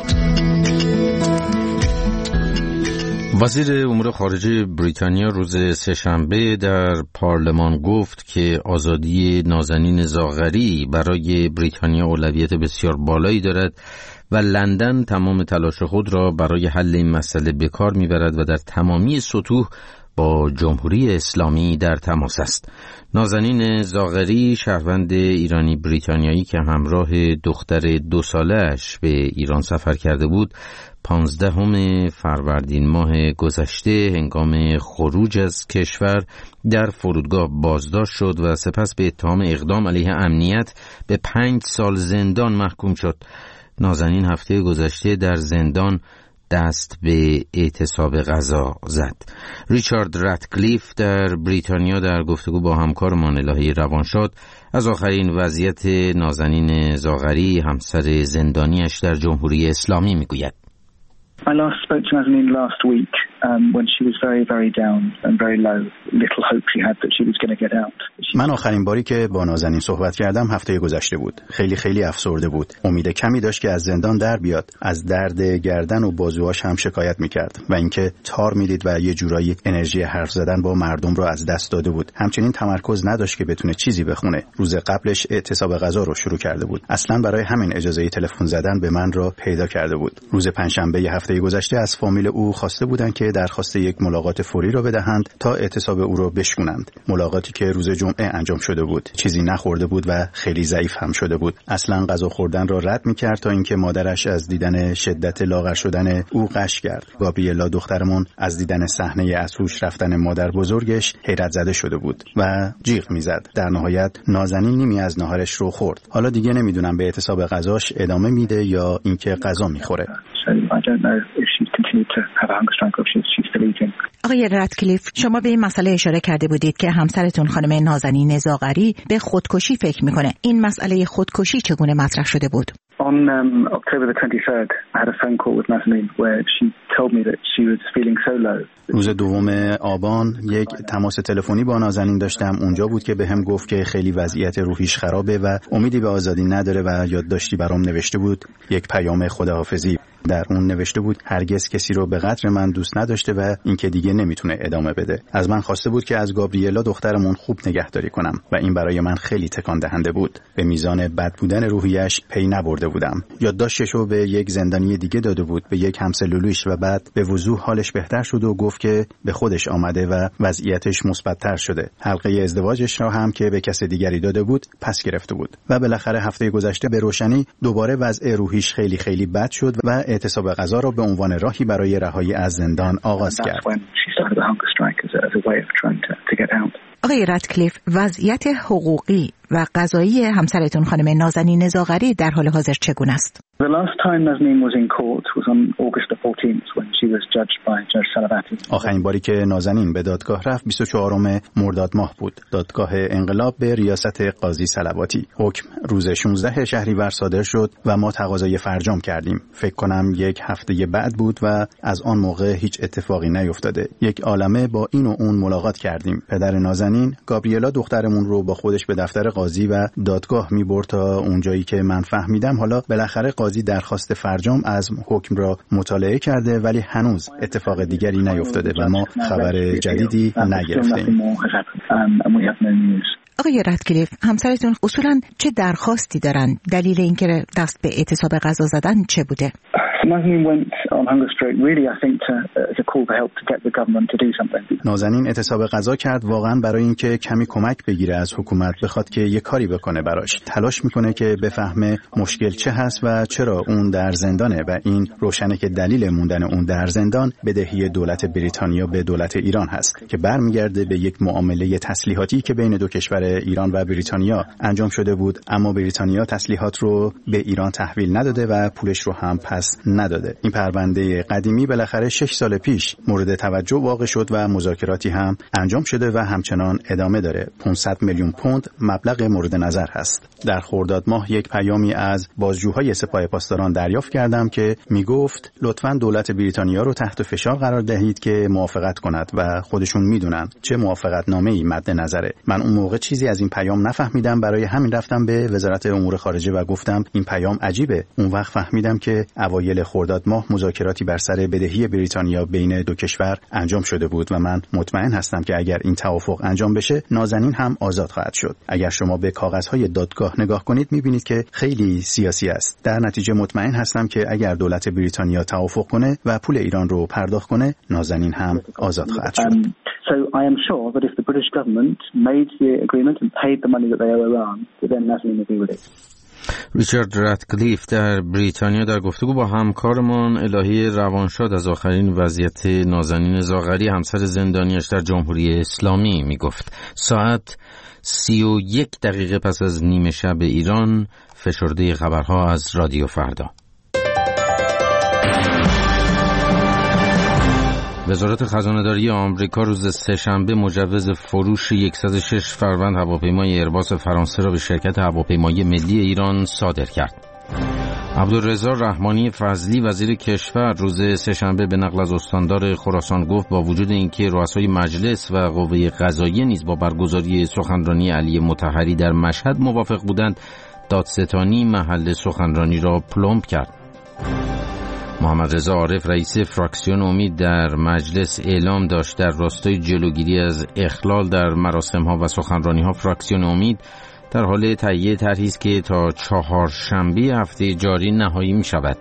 وزیر امور خارجه بریتانیا روز سه‌شنبه در پارلمان گفت که آزادی نازنین زاغری برای بریتانیا اولویت بسیار بالایی دارد و لندن تمام تلاش خود را برای حل این مسئله به کار می‌برد و در تمامی سطوح با جمهوری اسلامی در تماس است. نازنین زاغری شهروند ایرانی بریتانیایی که همراه دختر دو ساله‌اش به ایران سفر کرده بود، پانزدهم فروردین ماه گذشته هنگام خروج از کشور در فرودگاه بازداشت شد و سپس به اتهام اقدام علیه امنیت به پنج سال زندان محکوم شد. نازنین هفته گذشته در زندان دست به اعتصاب غذا زد. ریچارد راتکلیف در بریتانیا در گفتگو با همکارمان الهه روانشاد از آخرین وضعیت نازنین زاغری همسر زندانیش در جمهوری اسلامی میگوید. I last spoke to Nazanin last week um, when she was very, very down and very low. Little hope she had that she was going to get out. من آخرین باری که با نازنین صحبت کردم هفته گذشته بود. خیلی خیلی افسرده بود. امید کمی داشت که از زندان در بیاد. از درد گردن و بازوهاش هم شکایت میکرد و اینکه تار میدید و یه جورایی انرژی حرف زدن با مردم رو از دست داده بود. همچنین تمرکز نداشت که بتونه چیزی بخونه. روز قبلش اعتصاب غذا رو شروع کرده بود. اصلا برای همین اجازه تلفن زدن به من رو پیدا کرده بود. روز پنجشنبه هفته گذشته از فامیل او خواسته بودند که درخواست یک ملاقات فوری را بدهند تا اعتصاب او را بشکنند. ملاقاتی که روز جمعه انجام شده بود. چیزی نخورده بود و خیلی ضعیف هم شده بود. اصلا غذا خوردن را رد می‌کرد تا اینکه مادرش از دیدن شدت لاغر شدن او غش کرد. گابریلا دخترمون از دیدن صحنه از هوش رفتن مادر بزرگش حیرت زده شده بود و جیغ میزد. در نهایت نازنین نیمی از ناهارش رو خورد. حالا دیگه نمیدونم به اعتصاب غذاش ادامه میده یا اینکه غذا میخوره. آقای راتکلیف، شما به این مسئله اشاره کرده بودید که همسرتون خانم نازنین زاغری به خودکشی فکر میکنه. این مسئله خودکشی چگونه مطرح شده بود؟ On um, October the twenty-third, I had a phone call with Nazanin where she told me that she was feeling so low. روز دوم آبان یک تماس تلفنی با نازنین داشتم. اونجا بود که بهم گفت که خیلی وضعیت روحیش خرابه و امیدی به آزادی نداره و یادداشتی برام نوشته بود، یک پیام خداحافظی. در اون نوشته بود هرگز کسی رو به قدر من دوست نداشته و اینکه دیگه نمیتونه ادامه بده. از من خواسته بود که از گابریلا دخترمون خوب نگهداری کنم و این برای من خیلی تکان دهنده بود. به میزان بد بودن روحیش پی نبرده بودم. یادداشتش رو به یک زندانی دیگه داده بود، به یک همسلولویش، و بعد به وضوح حالش بهتر شد و گفت که به خودش آمده و وضعیتش مثبت‌تر شده. حلقه ازدواجش را هم که به کس دیگری داده بود پس گرفته بود و بالاخره هفته گذشته به روشنی دوباره وضع روحیش خیلی خیلی بد شد و اعتصاب غذا را به عنوان راهی برای رهایی از زندان آغاز کرد. آقای راتکلیف، وضعیت حقوقی و قضایی همسرتون خانم نازنین زاغری در حال حاضر چگونه است؟ The last time Nazanin was in court was on August the fourteenth when she was judged by Judge Salavati. آخرین باری که نازنین به دادگاه رفت بیست و چهارم مرداد ماه بود. دادگاه انقلاب به ریاست قاضی صلواتی. حکم روز شانزده شهریور صادر شد و ما تقاضای فرجام کردیم. فکر کنم یک هفته بعد بود و از آن موقع هیچ اتفاقی نیفتاده. یک عالمه با این و اون ملاقات کردیم. پدر نازنین گابریلا دخترمون رو با خودش به دفتر قاضی و دادگاه می‌برد تا اونجایی که من فهمیدم حالا بالاخره قاضی درخواست فرجام از حکم را مطالعه کرده ولی هنوز اتفاق دیگری نیفتاده و ما خبر جدیدی نگرفتیم. آقای رادکلیف، همسرتون اصولاً چه درخواستی دارن؟ دلیل اینکه دست به اعتصاب غذا زدن چه بوده؟ نازنین اعتصاب غذا کرد واقعا برای اینکه کمی کمک بگیره از حکومت، بخواد که یه کاری بکنه براش. تلاش میکنه که بفهمه مشکل چه هست و چرا اون در زندانه و این روشنه که دلیل موندن اون در زندان بدهی دولت بریتانیا به دولت ایران هست که برمیگرده به یک معامله تسلیحاتی که بین دو کشور ایران و بریتانیا انجام شده بود، اما بریتانیا تسلیحات رو به ایران تحویل نداده و پولش رو هم پس نداده. این پرونده قدیمی بالاخره شش سال پیش مورد توجه واقع شد و مذاکراتی هم انجام شده و همچنان ادامه داره. پانصد میلیون پوند مبلغ مورد نظر هست. در خرداد ماه یک پیامی از بازجوهای سپاه پاسداران دریافت کردم که میگفت لطفاً دولت بریتانیا رو تحت فشار قرار دهید که موافقت کند و خودشون میدونن چه موافقت نامه‌ای مد نظره. من اون موقع چیزی از این پیام نفهمیدم، برای همین رفتم به وزارت امور خارجه و گفتم این پیام عجیبه. اون وقت فهمیدم که اوایل خرداد ماه مذاکراتی بر سر بدهی بریتانیا بین دو کشور انجام شده بود و من مطمئن هستم که اگر این توافق انجام بشه نازنین هم آزاد خواهد شد. اگر شما به کاغذهای دادگاه نگاه کنید میبینید که خیلی سیاسی است. در نتیجه مطمئن هستم که اگر دولت بریتانیا توافق کنه و پول ایران رو پرداخت کنه نازنین هم آزاد خواهد شد. Um, so I am sure that if the British government made the agreement and paid the money that they owe Iran, then Nazanin will be released. ریچارد رادکلیف در بریتانیا در گفتگو با همکارمان الهی روانشاد از آخرین وضعیت نازنین زاغری همسر زندانیش در جمهوری اسلامی می گفت. ساعت سی و یک دقیقه پس از نیمه شب ایران، فشرده خبرها از رادیو فردا. وزارت خزانه‌داری آمریکا روز سه‌شنبه مجوز فروش صد و شش فروند هواپیمای ایرباس فرانسه را به شرکت هواپیمایی ملی ایران صادر کرد. عبدالرضا رحمانی فضلی وزیر کشور روز سه‌شنبه به نقل از استاندار خراسان گفت با وجود اینکه رؤسای مجلس و قوه قضاییه نیز با برگزاری سخنرانی علی مطهری در مشهد موافق بودند، دادستانی محل سخنرانی را پلمب کرد. محمد رضا عارف رئیس فراکسیون امید در مجلس اعلام داشت در راستای جلوگیری از اخلال در مراسم‌ها و سخنرانی‌ها فراکسیون امید در حال تهیه طرحی است که تا چهارشنبه هفته جاری نهایی می‌شود.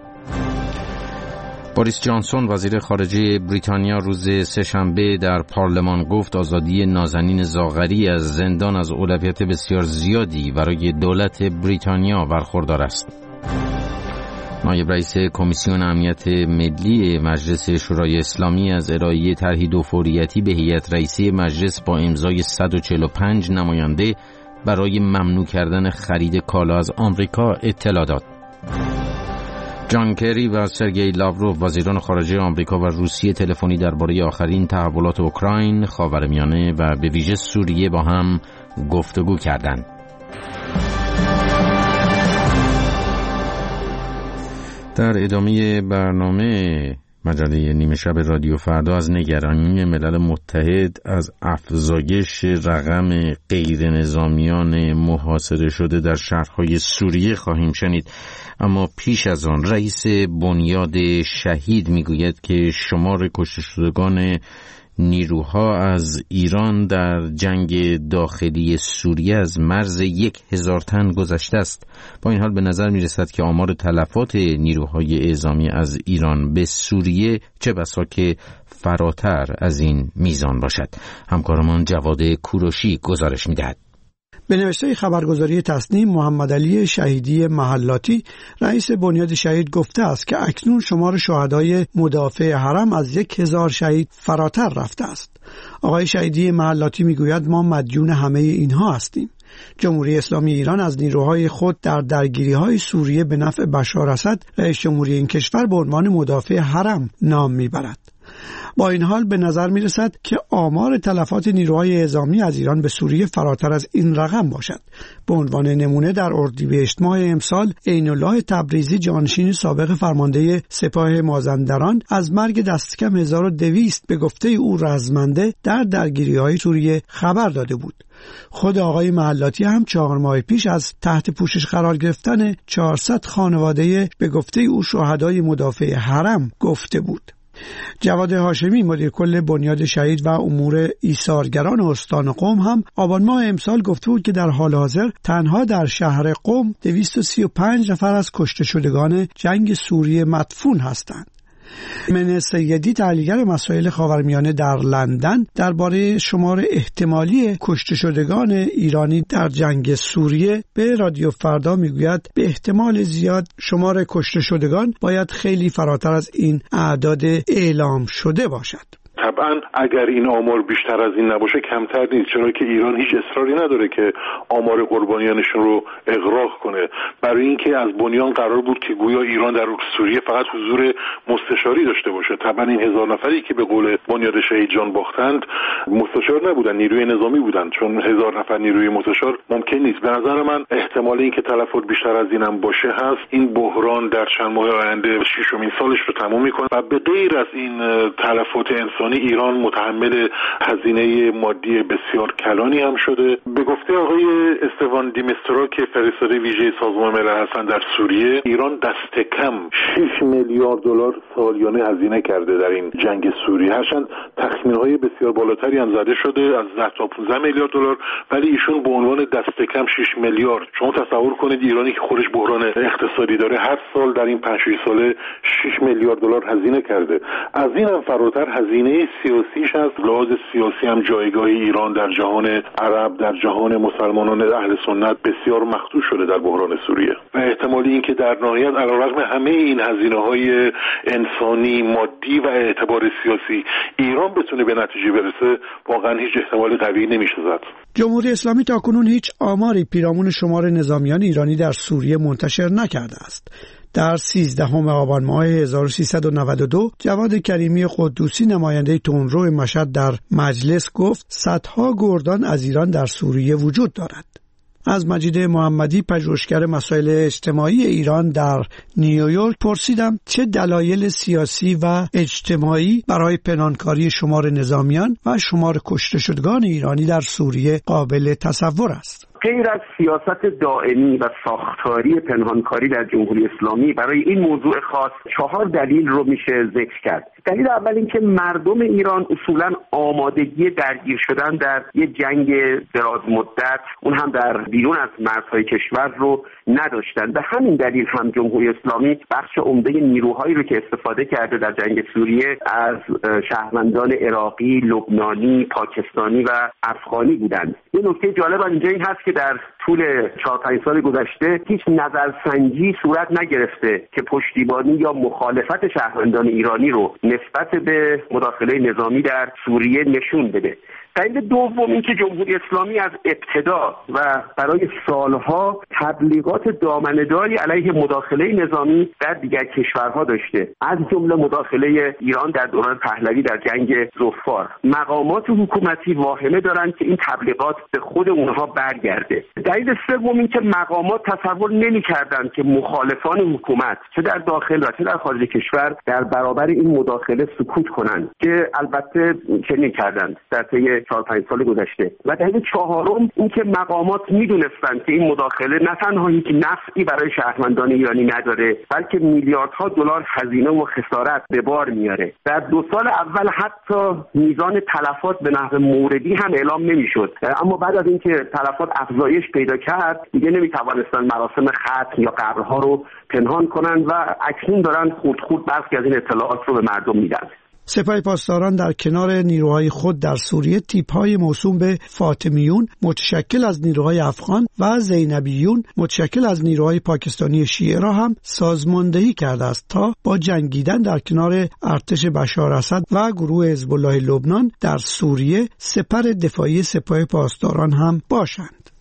بوریس جانسون وزیر خارجه بریتانیا روز سه‌شنبه در پارلمان گفت آزادی نازنین زاغری از زندان از اولویت بسیار زیادی برای دولت بریتانیا برخوردار است. نایب رئیس کمیسیون امنیت ملی مجلس شورای اسلامی از ارائه طرحی دو فوریتی به هیئت رئیسه مجلس با امضای صد و چهل و پنج نماینده برای ممنوع کردن خرید کالا از آمریکا اطلاع داد. جان کری و سرگئی لاوروف وزیران خارجه آمریکا و روسیه تلفنی درباره آخرین تحولات اوکراین، خاورمیانه و به ویژه سوریه با هم گفتگو کردند. در ادامه برنامه مجله نیمه شب رادیو فردا از نگرانی ملل متحد از افزایش رقم غیر نظامیان محاصره شده در شهرهای سوریه خواهیم شنید. اما پیش از آن رئیس بنیاد شهید میگوید که شمار کشته شدگان نیروها از ایران در جنگ داخلی سوریه از مرز یک هزار تن گذشته است. با این حال به نظر می رسد که آمار تلفات نیروهای اعزامی از ایران به سوریه چه بسا که فراتر از این میزان باشد. همکارمان جواد کوروشی گزارش می دهد. به نوشته خبرگزاری تصنیم، محمد علی شهیدی محلاتی رئیس بنیاد شهید گفته است که اکنون شمار شهدای مدافع حرم از یک هزار شهید فراتر رفته است. آقای شهیدی محلاتی میگوید ما مدیون همه اینها هستیم. جمهوری اسلامی ایران از نیروهای خود در درگیری‌های سوریه به نفع بشار اسد رئیس جمهوری این کشور به عنوان مدافع حرم نام میبرد. با این حال به نظر می رسد که آمار تلفات نیروهای اعزامی از ایران به سوریه فراتر از این رقم باشد. به عنوان نمونه در اردیبهشت ماه امسال عین الله تبریزی جانشین سابق فرمانده سپاه مازندران از مرگ دست کم هزار و دویست به گفته او رزمنده در درگیری‌های سوریه خبر داده بود. خود آقای محلاتی هم چهار ماه پیش از تحت پوشش قرار گرفتن چهارصد خانواده به گفته او شهدای مدافع حرم گفته بود. جواد هاشمی مدیر کل بنیاد شهید و امور ایثارگران استان قم هم آبان ماه امسال گفته بود که در حال حاضر تنها در شهر قم دویست و سی و پنج نفر از کشته شدگان جنگ سوریه مدفون هستند. من سیدی تحلیلگر مسائل خاورمیانه در لندن درباره شمار احتمالی کشته شدگان ایرانی در جنگ سوریه به رادیو فردا میگوید به احتمال زیاد شمار کشته شدگان باید خیلی فراتر از این اعداد اعلام شده باشد. طبعا اگر این آمار بیشتر از این نباشه کمتر نیست، چرا که ایران هیچ اصراری نداره که آمار قربانیانشون رو اغراق کنه. برای اینکه از بنیان قرار بود که گویا ایران در سوریه فقط حضور مستشاری داشته باشه. طبعا این هزار نفری که به قول بنیاد شهید جان باختند مستشار نبودن، نیروی نظامی بودن، چون هزار نفر نیروی مستشار ممکن نیست. به نظر من احتمال اینکه تلفات بیشتر از اینم باشه هست. این بحران در چند ماه آینده ششمین سالش رو تمام میکنه و به غیر از این تلفات انسانی ایران متحمل هزینه مادی بسیار کلانی هم شده. به گفته آقای استفان دیمسترا که فرستاده ویژه سازمان ملل هستن در سوریه، ایران دست کم شش میلیارد دلار سالیانه هزینه کرده در این جنگ سوریه. هرچند تخمین‌های بسیار بالاتری هم زده شده از ده تا پانزده میلیارد دلار، ولی ایشون به عنوان دست کم شش میلیارد. شما تصور کنید ایرانی که خودش بحران اقتصادی داره هر سال در این پنج شش ساله شش میلیارد دلار هزینه کرده. از این هم فراتر هزینه سیاسیش هست. لحاظ سیاسی هم جایگاه ایران در جهان عرب، در جهان مسلمانان اهل سنت بسیار مخدوش شده در بحران سوریه و احتمالی این که در نهایت علیرغم همه این هزینه‌های انسانی، مادی و اعتبار سیاسی ایران بتونه به نتیجه برسه واقعا هیچ احتمال قوی نمیشه زد. جمهوری اسلامی تاکنون هیچ آماری پیرامون شمار نظامیان ایرانی در سوریه منتشر نکرده است. در سیزدهم آبان ماه هزار و سیصد و نود و دو جواد کریمی قدوسی نماینده تندرو مشهد در مجلس گفت صدها گردان از ایران در سوریه وجود دارد. از مجید محمدی پژوهشگر مسائل اجتماعی ایران در نیویورک پرسیدم چه دلایل سیاسی و اجتماعی برای پنهانکاری شمار نظامیان و شمار کشته شدگان ایرانی در سوریه قابل تصور است. غیر از سیاست دائمی و ساختاری پنهانکاری در جمهوری اسلامی برای این موضوع خاص چهار دلیل رو میشه ذکر کرد. دلیل اول این که مردم ایران اصولا آمادگی درگیر شدن در یه جنگ دراز مدت، اون هم در بیرون از مرزهای کشور رو نداشتن. به همین دلیل هم جمهوری اسلامی بخش عمده نیروهایی رو که استفاده کرده در جنگ سوریه از شهروندان عراقی، لبنانی، پاکستانی و افغانی بودند. یه نکته جالب اینجا این هست که در طول چهار پنج سال گذشته هیچ نظرسنجی صورت نگرفته که پشتیبانی یا مخالفت شهروندان ایرانی رو نسبت به مداخله نظامی در سوریه نشون بده. دلیل دوم این که جمهوری اسلامی از ابتدا و برای سالها تبلیغات دامنه‌داری علیه مداخله نظامی در دیگر کشورها داشته، از جمله مداخله ایران در دوران پهلوی در جنگ ذوالفقار. مقامات حکومتی واهمه دارند که این تبلیغات به خود اونها برگرده. دلیل سوم این که مقامات تصور نمی‌کردند که مخالفان حکومت چه در داخل و چه در خارج کشور در برابر این مداخله سکوت کنند، که البته چنین کردند در طی چهار پنج سال گذشته. و دلیل چهارم این که مقامات میدونستند که این مداخله نه تنها اینکه نفعی برای شهروندان ایرانی نداره، بلکه میلیاردها دلار هزینه و خسارت به بار میاره. در دو سال اول حتی میزان تلفات به نحو موردی هم اعلام نمیشد، اما بعد از اینکه تلفات افزایش پیدا کرد دیگه نمیتوانستن مراسم ختم یا قبرها رو پنهان کنند و اکنون دارن خورد خورد برخی از این اطلاعات رو به مردم میدن. سپاه پاسداران در کنار نیروهای خود در سوریه تیپ‌های موسوم به فاطمیون متشکل از نیروهای افغان و زینبیون متشکل از نیروهای پاکستانی شیعه را هم سازماندهی کرده است تا با جنگیدن در کنار ارتش بشار اسد و گروه حزب الله لبنان در سوریه سپر دفاعی سپاه پاسداران هم باشند.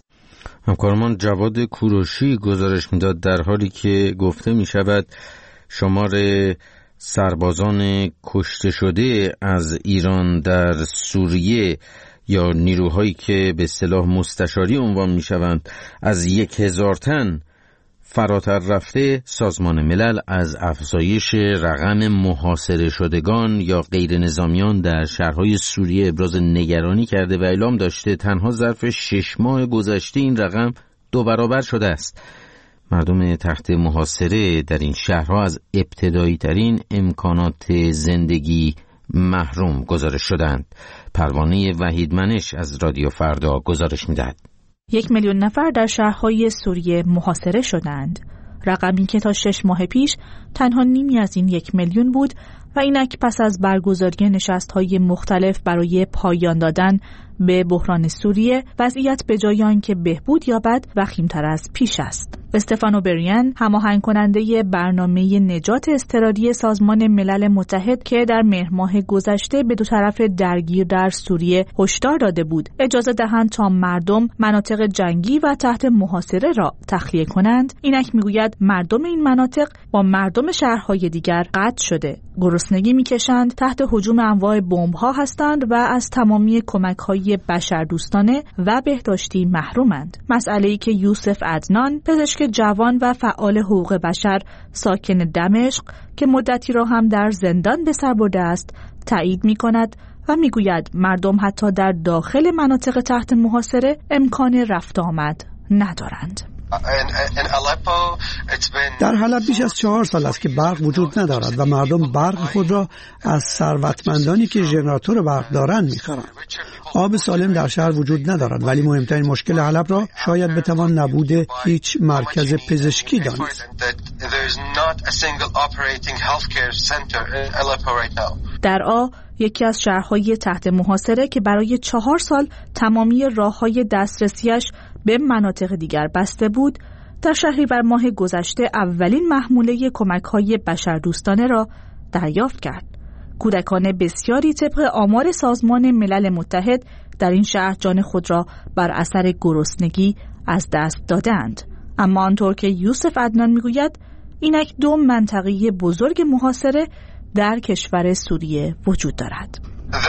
همکارمان جواد کوروشی گزارش میداد در حالی که گفته می شود شمار سربازان کشته شده از ایران در سوریه یا نیروهایی که به اصطلاح مستشاری عنوان می شوند از یک هزار تن فراتر رفته، سازمان ملل از افزایش رقم محاصره شدگان یا غیر نظامیان در شهرهای سوریه ابراز نگرانی کرده و اعلام داشته تنها ظرف شش ماه گذشته این رقم دو برابر شده است. مردم تحت محاصره در این شهرها از ابتدایی ترین امکانات زندگی محروم گزارش شدند. پروانه وحیدمنش از رادیو فردا گزارش می‌دهد. یک میلیون نفر در شهرهای سوریه محاصره شدند. رقمی که تا شش ماه پیش تنها نیمی از این یک میلیون بود و اینک پس از برگزاری نشست‌های مختلف برای پایان دادن به بحران سوریه، وضعیت به جای آنکه بهبود یابد وخیم‌تر از پیش است. استفانو بریان، هماهنگ کننده برنامه نجات اضطراری سازمان ملل متحد که در مهر ماه گذشته به دو طرف درگیر در سوریه هشدار داده بود اجازه دهند تا مردم مناطق جنگی و تحت محاصره را تخلیه کنند، اینک میگوید مردم این مناطق با مردم شهرهای دیگر قطع شده، گرسنگی میکشند، تحت هجوم انواع بمب‌ها هستند و از تمامی کمک‌های بشردوستانه و بهداشتی محرومند. مسئله‌ای که یوسف عدنان، پزشک جوان و فعال حقوق بشر ساکن دمشق که مدتی را هم در زندان به سر برده است، تایید می‌کند و می‌گوید مردم حتی در داخل مناطق تحت محاصره امکان رفت آمد ندارند. در حلب بیش از چهار سال است که برق وجود ندارد و مردم برق خود را از ثروتمندانی که ژنراتور برق دارند می‌خرند. آب سالم در شهر وجود ندارد، ولی مهمترین مشکل حلب را شاید بتوان نبود هیچ مرکز پزشکی دانست. درعا، یکی از شهرهای تحت محاصره که برای چهار سال تمامی راه‌های دسترسیش به مناطق دیگر بسته بود، در شهریور ماه گذشته اولین محموله کمک‌های بشردوستانه را دریافت کرد. کودکان بسیاری طبق آمار سازمان ملل متحد در این شهر جان خود را بر اثر گرسنگی از دست دادند. اما آنطور که یوسف عدنان میگوید، اینک دو منطقه بزرگ محاصره در کشور سوریه وجود دارد.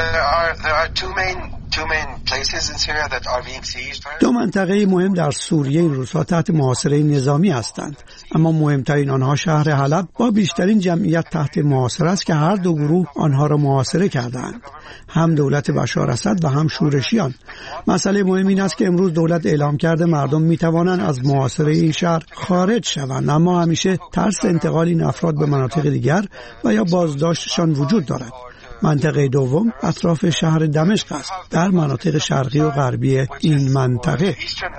دو منطقه مهم در سوریه این روزها تحت محاصره نظامی هستند، اما مهمترین آنها شهر حلب با بیشترین جمعیت تحت محاصره است که هر دو گروه آنها را محاصره کردند، هم دولت بشار اسد و هم شورشیان. مسئله مهم این است که امروز دولت اعلام کرده مردم می توانند از محاصره این شهر خارج شوند، اما همیشه ترس انتقال این افراد به مناطق دیگر و یا بازداشتشان وجود دارد. منطقه دوم اطراف شهر دمشق است، در مناطق شرقی و غربی این منطقه.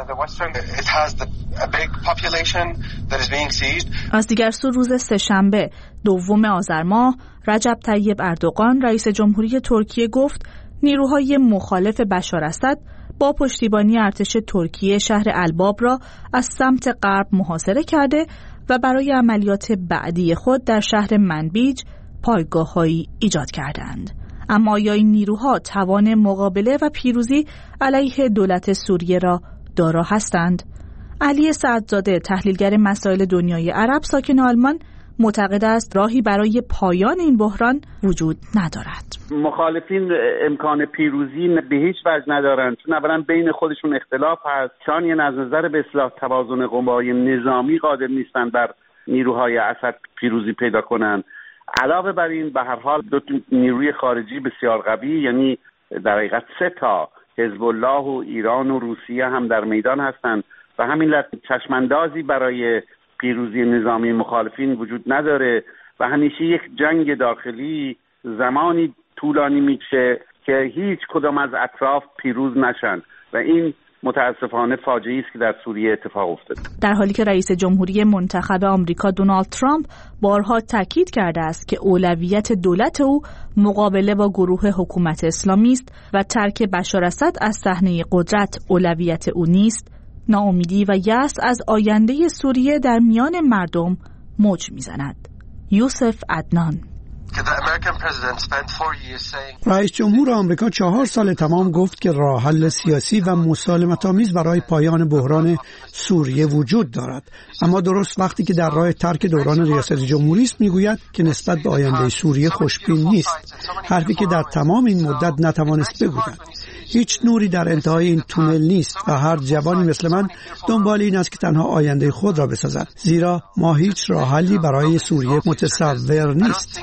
از دیگر سو روز سه‌شنبه دوم آذر ماه، رجب طیب اردوغان رئیس جمهوری ترکیه گفت نیروهای مخالف بشار اسد با پشتیبانی ارتش ترکیه شهر الباب را از سمت غرب محاصره کرده و برای عملیات بعدی خود در شهر منبیج پایگاه‌هایی ایجاد کردند. اما آیا این نیروها توان مقابله و پیروزی علیه دولت سوریه را دارا هستند؟ علی سعدزاده، تحلیلگر مسائل دنیای عرب ساکن آلمان، معتقد است راهی برای پایان این بحران وجود ندارد. مخالفین امکان پیروزی به هیچ وجه ندارند، چون اولا بین خودشون اختلاف هست، چون از نظر به اصطلاح توازن قوای نظامی قادر نیستند بر نیروهای اسد پیروزی پیدا کنند. علاوه بر این به هر حال دو نیروی خارجی بسیار قوی، یعنی در حقیقت سه تا، حزب الله و ایران و روسیه هم در میدان هستند و همین لحاظ چشماندازی برای پیروزی نظامی مخالفین وجود نداره و همیشه یک جنگ داخلی زمانی طولانی میشه که هیچ کدام از اطراف پیروز نشن و این متاسفانه فاجعه‌ای است که در سوریه اتفاق افتاده. در حالی که رئیس جمهوری منتخب آمریکا دونالد ترامپ بارها تاکید کرده است که اولویت دولت او مقابله با گروه حکومت اسلامی است و ترک بشار اسد از صحنه قدرت اولویت او نیست، ناامیدی و یأس از آینده سوریه در میان مردم موج میزند. یوسف عدنان. رئیس جمهور آمریکا چهار سال تمام گفت که راه حل سیاسی و مسالمت‌آمیز برای پایان بحران سوریه وجود دارد، اما درست وقتی که در راه ترک دوران ریاست جمهوری است میگوید که نسبت به آینده سوریه خوشبین نیست، حرفی که در تمام این مدت نتوانست بگوید. هیچ نوری در انتهای این تونل نیست و هر جوانی مثل من دنبال این است که تنها آینده خود را بسازد، زیرا ما هیچ راه حلی برای سوریه متصور نیست.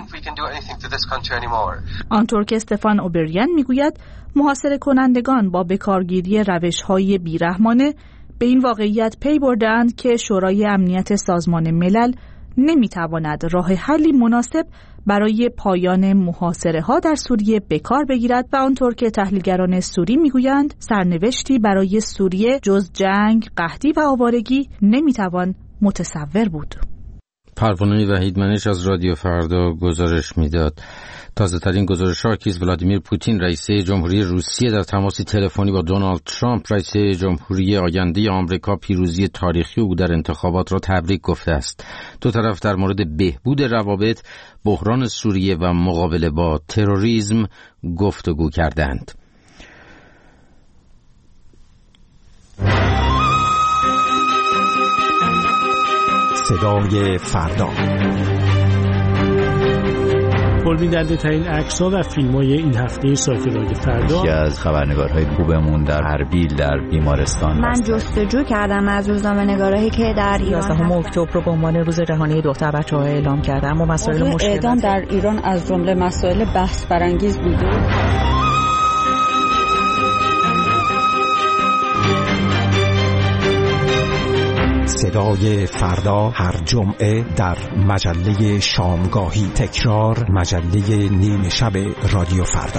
آنطور که استفان اوبریان میگوید محاصره کنندگان با بکارگیری روش‌های بیرحمانه به این واقعیت پی برده‌اند که شورای امنیت سازمان ملل نمیتواند راه حلی مناسب برای پایان محاصره ها در سوریه به کار بگیرد و آنطور که تحلیلگران سوری میگویند سرنوشتی برای سوریه جز جنگ، قحطی و آوارگی نمیتوان متصور بود. پروانه وحیدمنش از رادیو فردا گزارش میداد. تازه ترین گزارش ها که ولادیمیر پوتین رئیس جمهوری روسیه در تماسی تلفنی با دونالد ترامپ رئیس جمهوری آینده آمریکا پیروزی تاریخی او در انتخابات را تبریک گفته است. دو طرف در مورد بهبود روابط، بحران سوریه و مقابله با تروریسم گفتگو کردند. صدای فردا. پربیننده ترین عکس‌ها و فیلم‌های این هفته سایت رادیو فردا. یکی از خبرنگارهای خوبمون در اربیل در بیمارستان من جستجو کردم از روزنامه‌نگارایی که در ایران یازدهم اکتبر رو به عنوان روز جهانی دختر بچه‌ها اعلام کردن. اما مسائل مشکل اعدام در ایران از جمله مسائل بحث برانگیز بوده. صدای فردا هر جمعه در مجله شامگاهی، تکرار مجله نیمه شب رادیو فردا.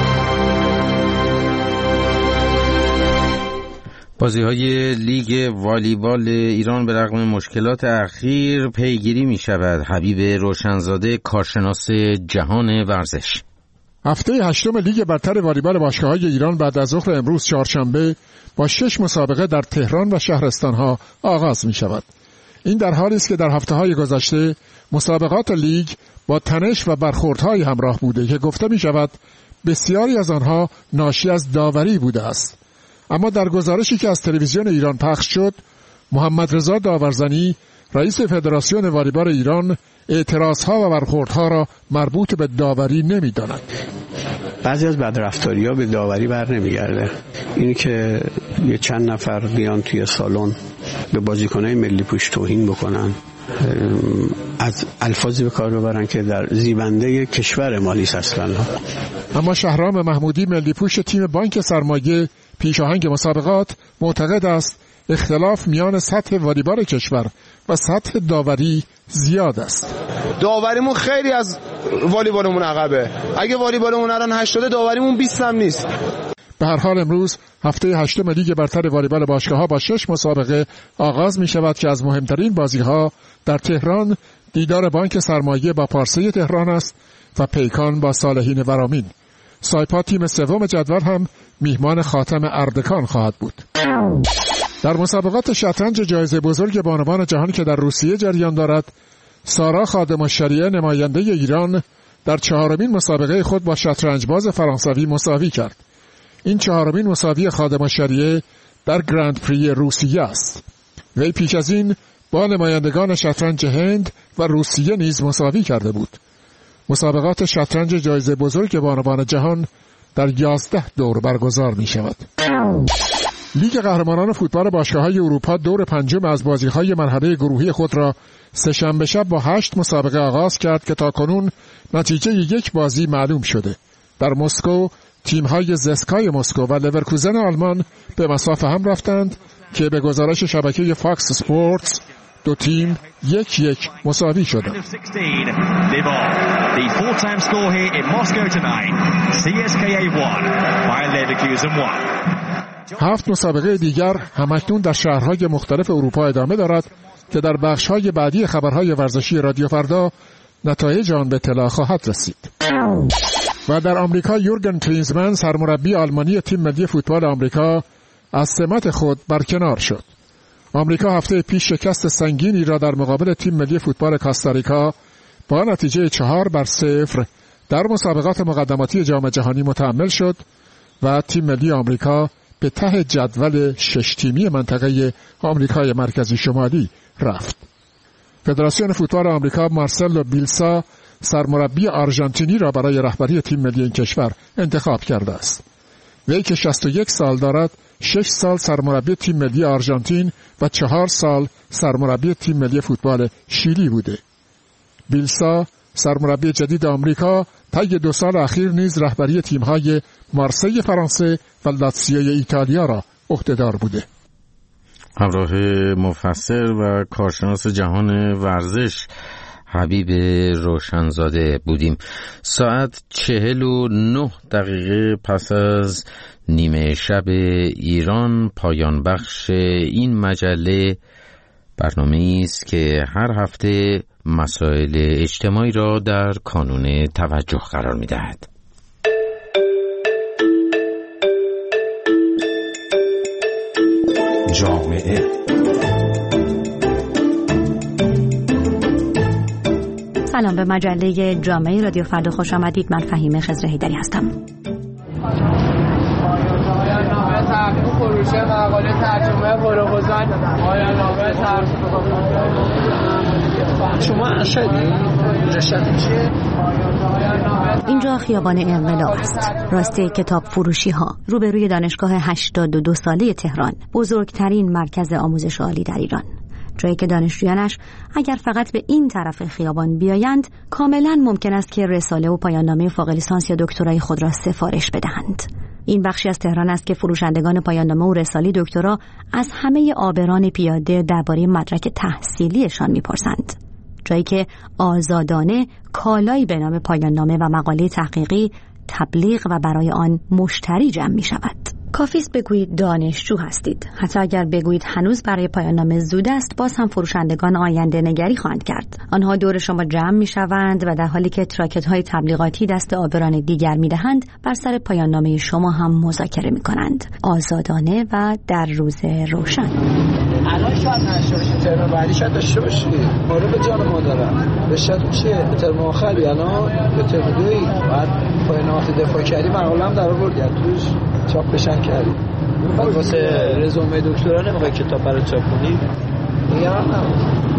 بازی‌های لیگ والیبال ایران به رغم مشکلات اخیر پیگیری می‌شود. حبیب روشنزاده، کارشناس جهان ورزش. هفته هشتم لیگ برتر والیبال باشگاه‌های ایران بعد از ظهر امروز چهارشنبه با شش مسابقه در تهران و شهرستان‌ها آغاز می‌شود. این در حالی است که در هفته‌های گذشته مسابقات لیگ با تنش و برخوردهای همراه بوده که گفته می‌شود بسیاری از آنها ناشی از داوری بوده است. اما در گزارشی که از تلویزیون ایران پخش شد، محمد رضا داورزنی، رئیس فدراسیون والیبال ایران، اعتراضها و برخوردها را مربوط به داوری نمی‌داند. بعضی از بدرفتاری‌ها به داوری بر نمیگرده. اینی که یه چند نفر بیان توی سالن به بازیکن‌های ملی پوش توهین بکنن، از الفاظی به کار ببرن که در زیبنده کشور ما نیست اصلا. اما شهرام محمودی، ملی پوش تیم بانک سرمایه، پیشاهنگ مسابقات، معتقد است اختلاف میان سطح والیبال کشور و سطح داوری زیاد است. داوریمون خیلی از والیبالمون عقبه. اگه والیبالمون الان هشتاد، داوریمون بیست هم نیست. به هر حال امروز هفته هشتم لیگ برتر والیبال باشگاه‌ها با شش مسابقه آغاز می شود که از مهمترین بازی‌ها در تهران دیدار بانک سرمایه با پارسه تهران است و پیکان با صالحین ورامین. سایپا تیم سوم جدول هم میهمان خاتم اردکان خواهد بود. در مسابقات شطرنج جایزه بزرگ بانوان جهان که در روسیه جریان دارد، سارا خادم الشریعه نماینده ایران در چهارمین مسابقه خود با شطرنجباز فرانسوی مساوی کرد. این چهارمین مساوی خادم الشریعه در گرند پری روسیه است. وی پیش از این با نمایندگان شطرنج هند و روسیه نیز مساوی کرده بود. مسابقات شطرنج جایزه بزرگ بانوان جهان در یازده دور برگزار می شود. لیگ قهرمانان فوتبال باشگاه‌های اروپا دور پنجم از بازی‌های مرحله گروهی خود را سه‌شنبه شب با هشت مسابقه آغاز کرد که تاکنون نتیجه یک بازی معلوم شده. در مسکو تیم‌های زسکای مسکو و لورکوزن آلمان به مساف هم رفتند که به گزارش شبکه فاکس اسپورتس دو تیم یک یک مساوی شدند. هفت مسابقه دیگر همکنون در شهرهای مختلف اروپا ادامه دارد که در بخش‌های بعدی خبرهای ورزشی رادیو فردا نتایج آن به اطلاع خواهد رسید. و در آمریکا یورگن کلینزمن سرمربی آلمانی تیم ملی فوتبال آمریکا از سمت خود برکنار شد. آمریکا هفته پیش شکست سنگینی را در مقابل تیم ملی فوتبال کاستاریکا با نتیجه چهار بر صفر در مسابقات مقدماتی جام جهانی متأمل شد و تیم ملی آمریکا به ته جدول شش تیمی منطقه آمریکای مرکزی شمالی رفت. فدراسیون فوتبال آمریکا مارسلو بیلسا سرمربی آرژانتینی را برای رهبری تیم ملی این کشور انتخاب کرده است. وی که شصت و یک سال دارد، شش سال سرمربی تیم ملی آرژانتین و چهار سال سرمربی تیم ملی فوتبال شیلی بوده. بیلسا سرمربی جدید آمریکا طی دو سال اخیر نیز رهبری تیم‌های مارسی فرانسه و لاتزیو ایتالیا را عهده‌دار بوده. همراه مفسر و کارشناس جهان ورزش حبیب روشنزاده بودیم. ساعت چهل و نه دقیقه پس از نیمه شب ایران پایان بخش این مجله برنامه‌ای است که هر هفته مسائل اجتماعی را در کانون توجه قرار می‌دهد. جامعه سلام، به مجله جامعه رادیو فردا خوش آمدید. من فهیمه خضر حیدری هستم. شما اینجا خیابان انقلاب است، راسته کتاب فروشی ها، روبروی دانشگاه هشتاد و دو ساله تهران، بزرگترین مرکز آموزش عالی در ایران، جایی که دانشجویانش اگر فقط به این طرف خیابان بیایند کاملا ممکن است که رساله و پایان نامه فوق لیسانس یا دکترای خود را سفارش بدهند. این بخشی از تهران است که فروشندگان پایان نامه و رساله دکترا از همه عابران پیاده درباره مدرک تحصیلیشان میپرسند، جایی که آزادانه کالایی به نام پایان نامه و مقاله تحقیقی تبلیغ و برای آن مشتری جمع می شود. کافیست بگویید دانشجو هستید. حتی اگر بگویید هنوز برای پایان نامه زود است، باز هم فروشندگان آینده نگری خواهند کرد. آنها دور شما جمع می شوند و در حالی که تراکت های تبلیغاتی دست عابران دیگر می دهند، بر سر پایان نامه شما هم مذاکره می کنند، آزادانه و در روز روشن. الان شاید نشه باشه، ترم بعدی شاید داشته باشی. آره به جان مادرم. به شد چیه؟ ترم آخری الان به ترم دوی بعد پایان نامه دفاع کردی، مقاله هم در آوردی توش چاپ بشن کردی. بعد واسه رزومه دکترا نمیخوای کتاب برای چاپ کنی؟ میگم نه.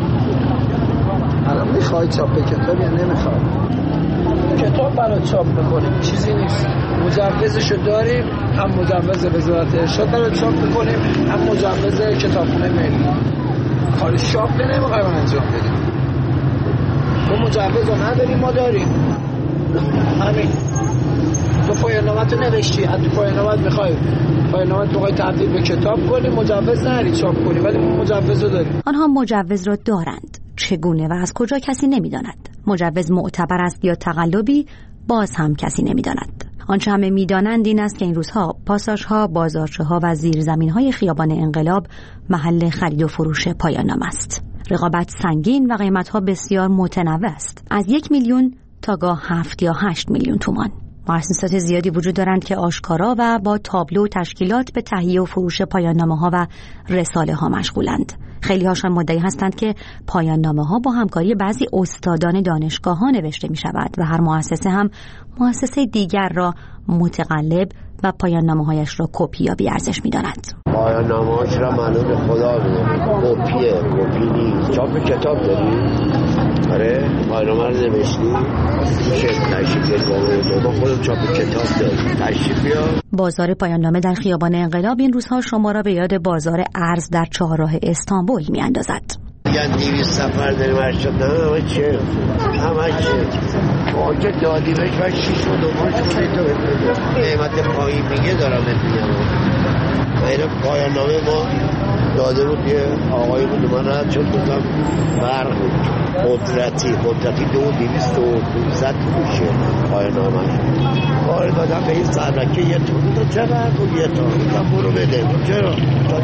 الان میخوای چاپ کتاب یا نمیخوای؟ کتاب برای چاپ بکنیم چیزی نیست. مجوزشو داریم، هم مجوز وزارت ارشاد برای چاپ بکنیم، هم مجوز کتابخونه ملی. کار چاپ نمیخوایم انجام بدیم. تو مجوز رو نداریم، ما داریم. همین. تو پایان نامه رو نوشتی، از تو پایان نامه میخوای پایان نامه تو میخوای تبدیل به کتاب کنی، مجوز نداری چاپ کنی، ولی مجوز رو داریم. آنها مجوز را دارند، چگونه و از کجا کسی نمیداند. مجوز معتبر است یا تقلبی، باز هم کسی نمیداند. آنچه همه میدانند این است که این روزها پاساژها، بازارچه‌ها و زیرزمین‌های خیابان انقلاب محل خرید و فروش پایان نامه است. رقابت سنگین و قیمت‌ها بسیار متنوع است، از یک میلیون تا گاه هفت یا هشت میلیون تومان. مؤسسات زیادی وجود دارند که آشکارا و با تابلو و تشکیلات به تهیه و فروش پایان نامه ها و رساله ها مشغولند. خیلی هاشان مدعی هستند که پایان نامه ها با همکاری بعضی استادان دانشگاه ها نوشته می شود و هر مؤسسه هم مؤسسه دیگر را متقلب و پایان نامه هایش را کپی یا بی ارزش می داند. پایان نامه هاش را معلوم به خدا میدونم، کپیه، کپی نیست. چاپ کتاب داری؟ آره، پایان نامه رو نوشتی؟ میشه تشریف بیاری با خودم چاپ کتاب داری، تشریف بیار. بازار پایان نامه در خیابان انقلاب این روزها شما را به یاد بازار ارز در چهارراه استانبول می اندازد. میگن دویست سفر داریم ارشد، نه همه چه؟ همه چه؟ آنجا دادی بهش و شیش و دوماش بودی تو بکنه قیمت پایین میگه دارم بکنم و اینا پایان نامه ما داده بود که آقای بود من رد شد بودم برق قدرتی قدرتی دو دیویست و پونزد میشه پایان نامه کار دادم به این سرنکه یه تو بود چقدر بود یه تا بودم برو بده چرا؟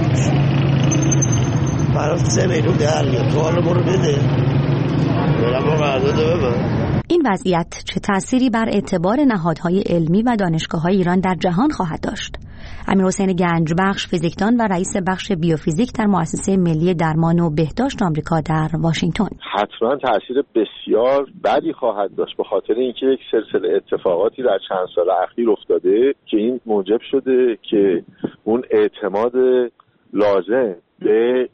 برای سه میلیون در میاد تو حالا برو بده برم با قرارداد ببن. این وضعیت چه تأثیری بر اعتبار نهادهای علمی و دانشگاه‌های ایران در جهان خواهد داشت؟ امیرحسین گنجبخش، فیزیکدان و رئیس بخش بیوفیزیک در مؤسسه ملی درمان و بهداشت آمریکا در واشنگتن. حتما تاثیر بسیار بدی خواهد داشت به خاطر اینکه یک سلسله اتفاقاتی در چند سال اخیر افتاده که این موجب شده که اون اعتماد لازم به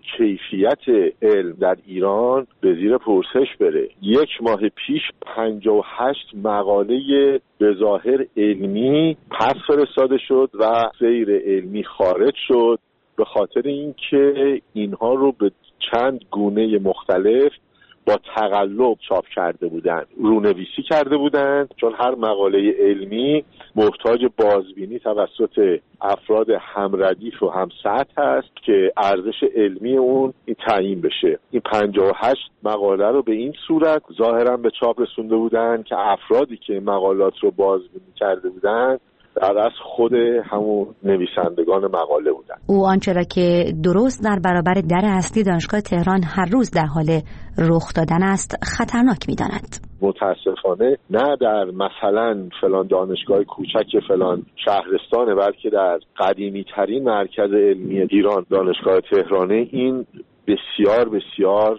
کیفیت علم در ایران به زیر پرسش بره. یک ماه پیش پنجاه و هشت مقاله به ظاهر علمی پس فرستاده شد و غیر علمی خارج شد به خاطر اینکه اینها رو به چند گونه مختلف با تقلب چاپ کرده بودند، رونویسی کرده بودند، چون هر مقاله علمی محتاج بازبینی توسط افراد همردیف و همسطح هست که ارزش علمی اون این تعیین بشه. این پنجاه و هشت مقاله رو به این صورت ظاهرا به چاپ رسونده بودند که افرادی که مقالات رو بازبینی کرده بودند در از خود همون نویسندگان مقاله بودن. او آنچه را که درست در برابر در اصلی دانشگاه تهران هر روز در حال رخ دادن است خطرناک می‌داند. متاسفانه نه در مثلا فلان دانشگاه کوچک فلان شهرستانه، بلکه در قدیمی ترین مرکز علمی ایران دانشگاه تهرانه این بسیار بسیار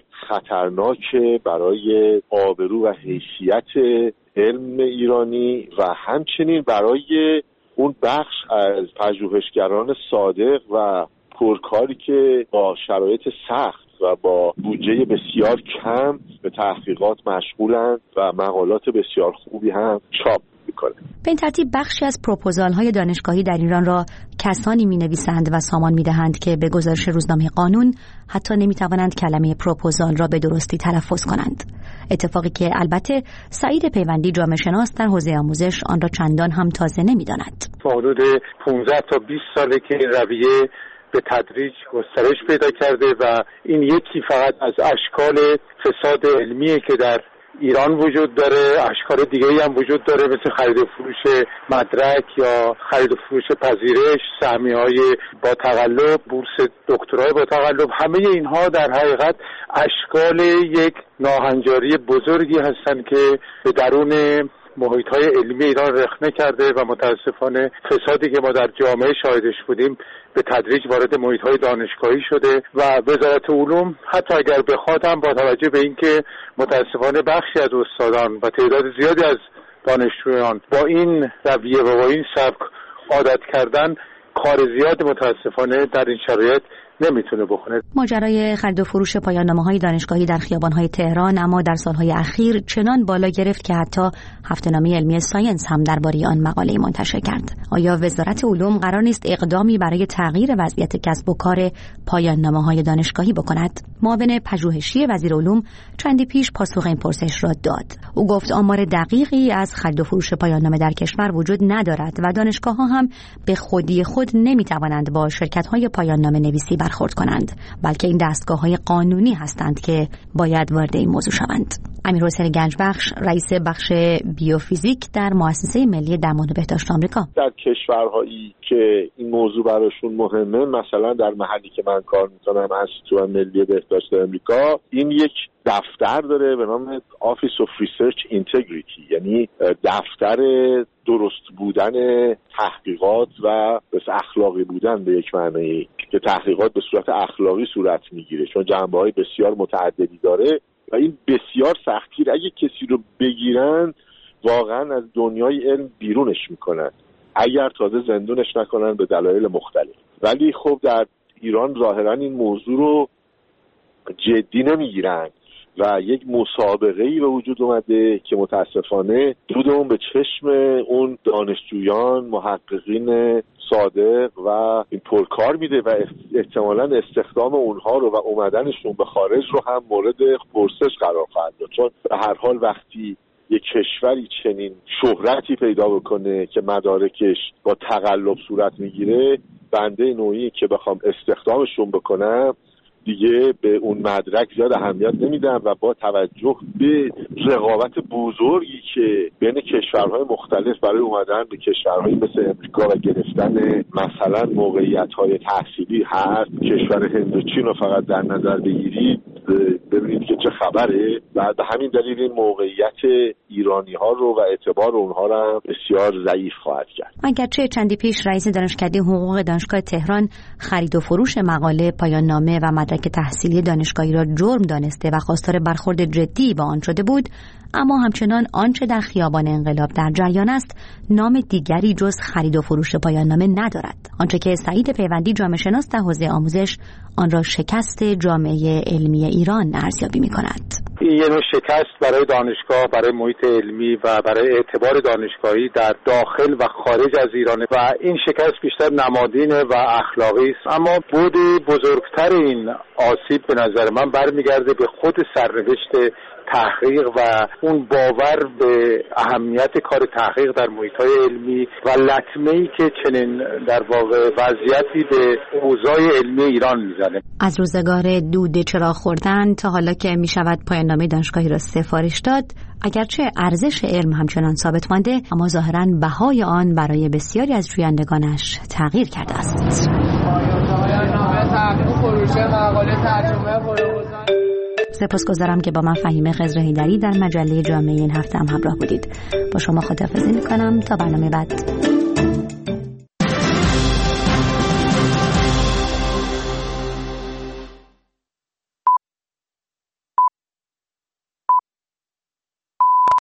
خطرناکه برای آبرو و حیثیت علم ایرانی و همچنین برای اون بخش از پژوهشگران صادق و پرکاری که با شرایط سخت و با بودجه بسیار کم به تحقیقات مشغولند و مقالات بسیار خوبی هم چاپ میکنه. به این ترتیب بخشی از پروپوزال های دانشگاهی در ایران را کسانی می نویسند و سامان می دهند که به گزارش روزنامه قانون حتی نمی توانند کلمه پروپوزال را به درستی تلفظ کنند. اتفاقی که البته سعید پیوندی جامعه شناس در حوزه آموزش آن را چندان هم تازه نمی داند. حدود پانزده تا بیست ساله که این رویه به تدریج گسترش پیدا کرده و این یکی فقط از اشکال فساد علمیه که در ایران وجود داره. اشکال دیگه‌ای هم وجود داره مثل خرید و فروش مدرک یا خرید و فروش پذیرش، سهمیه‌های با تقلب، بورس دکترای با تقلب. همه اینها در حقیقت اشکال یک ناهنجاری بزرگی هستند که به درون محیط‌های علمی ایران رخنه کرده و متاسفانه فسادی که ما در جامعه شاهدش بودیم به تدریج وارد محیط‌های دانشگاهی شده و وزارت علوم حتی اگر بخواد هم با توجه به اینکه متاسفانه بخشی از استادان و تعداد زیادی از دانشجویان با این رویه و با این سبک عادت کردن، کار زیاد متاسفانه در این شرایط نمیتونه بکنه. ماجرای خرید و فروش پایان‌نامه‌های دانشگاهی در خیابان‌های تهران اما در سالهای اخیر چنان بالا گرفت که حتی هفته‌نامه علمی ساینس هم درباره آن مقاله منتشر کرد. آیا وزارت علوم قرار نیست اقدامی برای تغییر وضعیت کسب و کار پایان‌نامه‌های دانشگاهی بکند؟ معاون پژوهشی وزیر علوم چندی پیش پاسخ این پرسش را داد. او گفت آمار دقیقی از خرید و فروش پایان‌نامه در کشور وجود ندارد و دانشگاه‌ها هم به خودی خود نمی‌توانند با شرکت‌های پایان‌نامه نویسی برخورد کنند، بلکه این دستگاه‌های قانونی هستند که باید وارد این موضوع شوند. امیرحسین گنجبخش، رئیس بخش بیوفیزیک در مؤسسه ملی درمان و بهداشت آمریکا. در کشورهایی که این موضوع براشون مهمه، مثلا در محلی که من کار میکنم انستیتوت ملی بهداشت آمریکا، این یک دفتر داره به نام Office of Research Integrity، یعنی دفتر درست بودن تحقیقات و اخلاقی بودن به یک معنی که تحقیقات به صورت اخلاقی صورت میگیره، چون جنبه‌های بسیار متعددی داره و این بسیار سختگیر. اگه کسی رو بگیرن واقعا از دنیای علم بیرونش میکنن، اگر تازه زندونش نکنن به دلایل مختلف. ولی خب در ایران ظاهرا این موضوع رو جدی نمیگیرن و یک مسابقه‌ای به وجود اومده که متاسفانه دود اون به چشم اون دانشجویان، محققین صادق و این پرکار میده و احتمالاً استخدام اونها رو و اومدنشون به خارج رو هم مورد پرسش قرار خواهد داد، چون به هر حال وقتی یک کشوری چنین شهرتی پیدا بکنه که مدارکش با تقلب صورت میگیره، بنده نوعی که بخوام استخدامشون بکنم دیگه به اون مدرک زیاد اهمیت نمیدم و با توجه به رقابت بزرگی که بین کشورهای مختلف برای اومدن به کشورهایی مثل امریکا و گرفتن مثلا موقعیت‌های تحصیلی هست، کشور هند و چین رو فقط در نظر بگیرید، ببینید که چه خبره و به همین دلیل این موقعیت ایرانی ها رو و اعتبار اونها رو بسیار ضعیف خواهد کرد. اگرچه چندی پیش رئیس دانشکده حقوق دانشگاه تهران خرید و فروش مقاله، پایان نامه و مدرک تحصیلی دانشگاهی را جرم دانسته و خواستار برخورد جدی با آن شده بود، اما همچنان آنچه در خیابان انقلاب در جریان است نام دیگری جز خرید و فروش پایان نامه ندارد، آنچه که سعید پیوندی جامعه شناس در حوزه آموزش آن را شکست جامعه علمی ایران ارزیابی می‌کند. این یه نوع شکست برای دانشگاه، برای محیط علمی و برای اعتبار دانشگاهی در داخل و خارج از ایران و این شکست بیشتر نمادین و اخلاقی است. اما بود بزرگتر این آسیب به نظر من برمیگرده به خود سرنوشت تحقیق و اون باور به اهمیت کار تحقیق در محیط‌های علمی و لطمه‌ای که چنین در واقع وضعیتی به اوضاع علمی ایران میزنه. از روزگار دود چراغ خوردن تا حالا که میشود پایان نامه دانشگاهی را سفارش داد، اگرچه ارزش علم همچنان ثابت مانده، اما ظاهراً بهای آن برای بسیاری از جویندگانش تغییر کرده است. سپاسگزارم که با من فهیمه خضرهیدری در مجله جامعه این هفته هم همراه بودید. با شما خداحافظی میکنم تا برنامه بعد.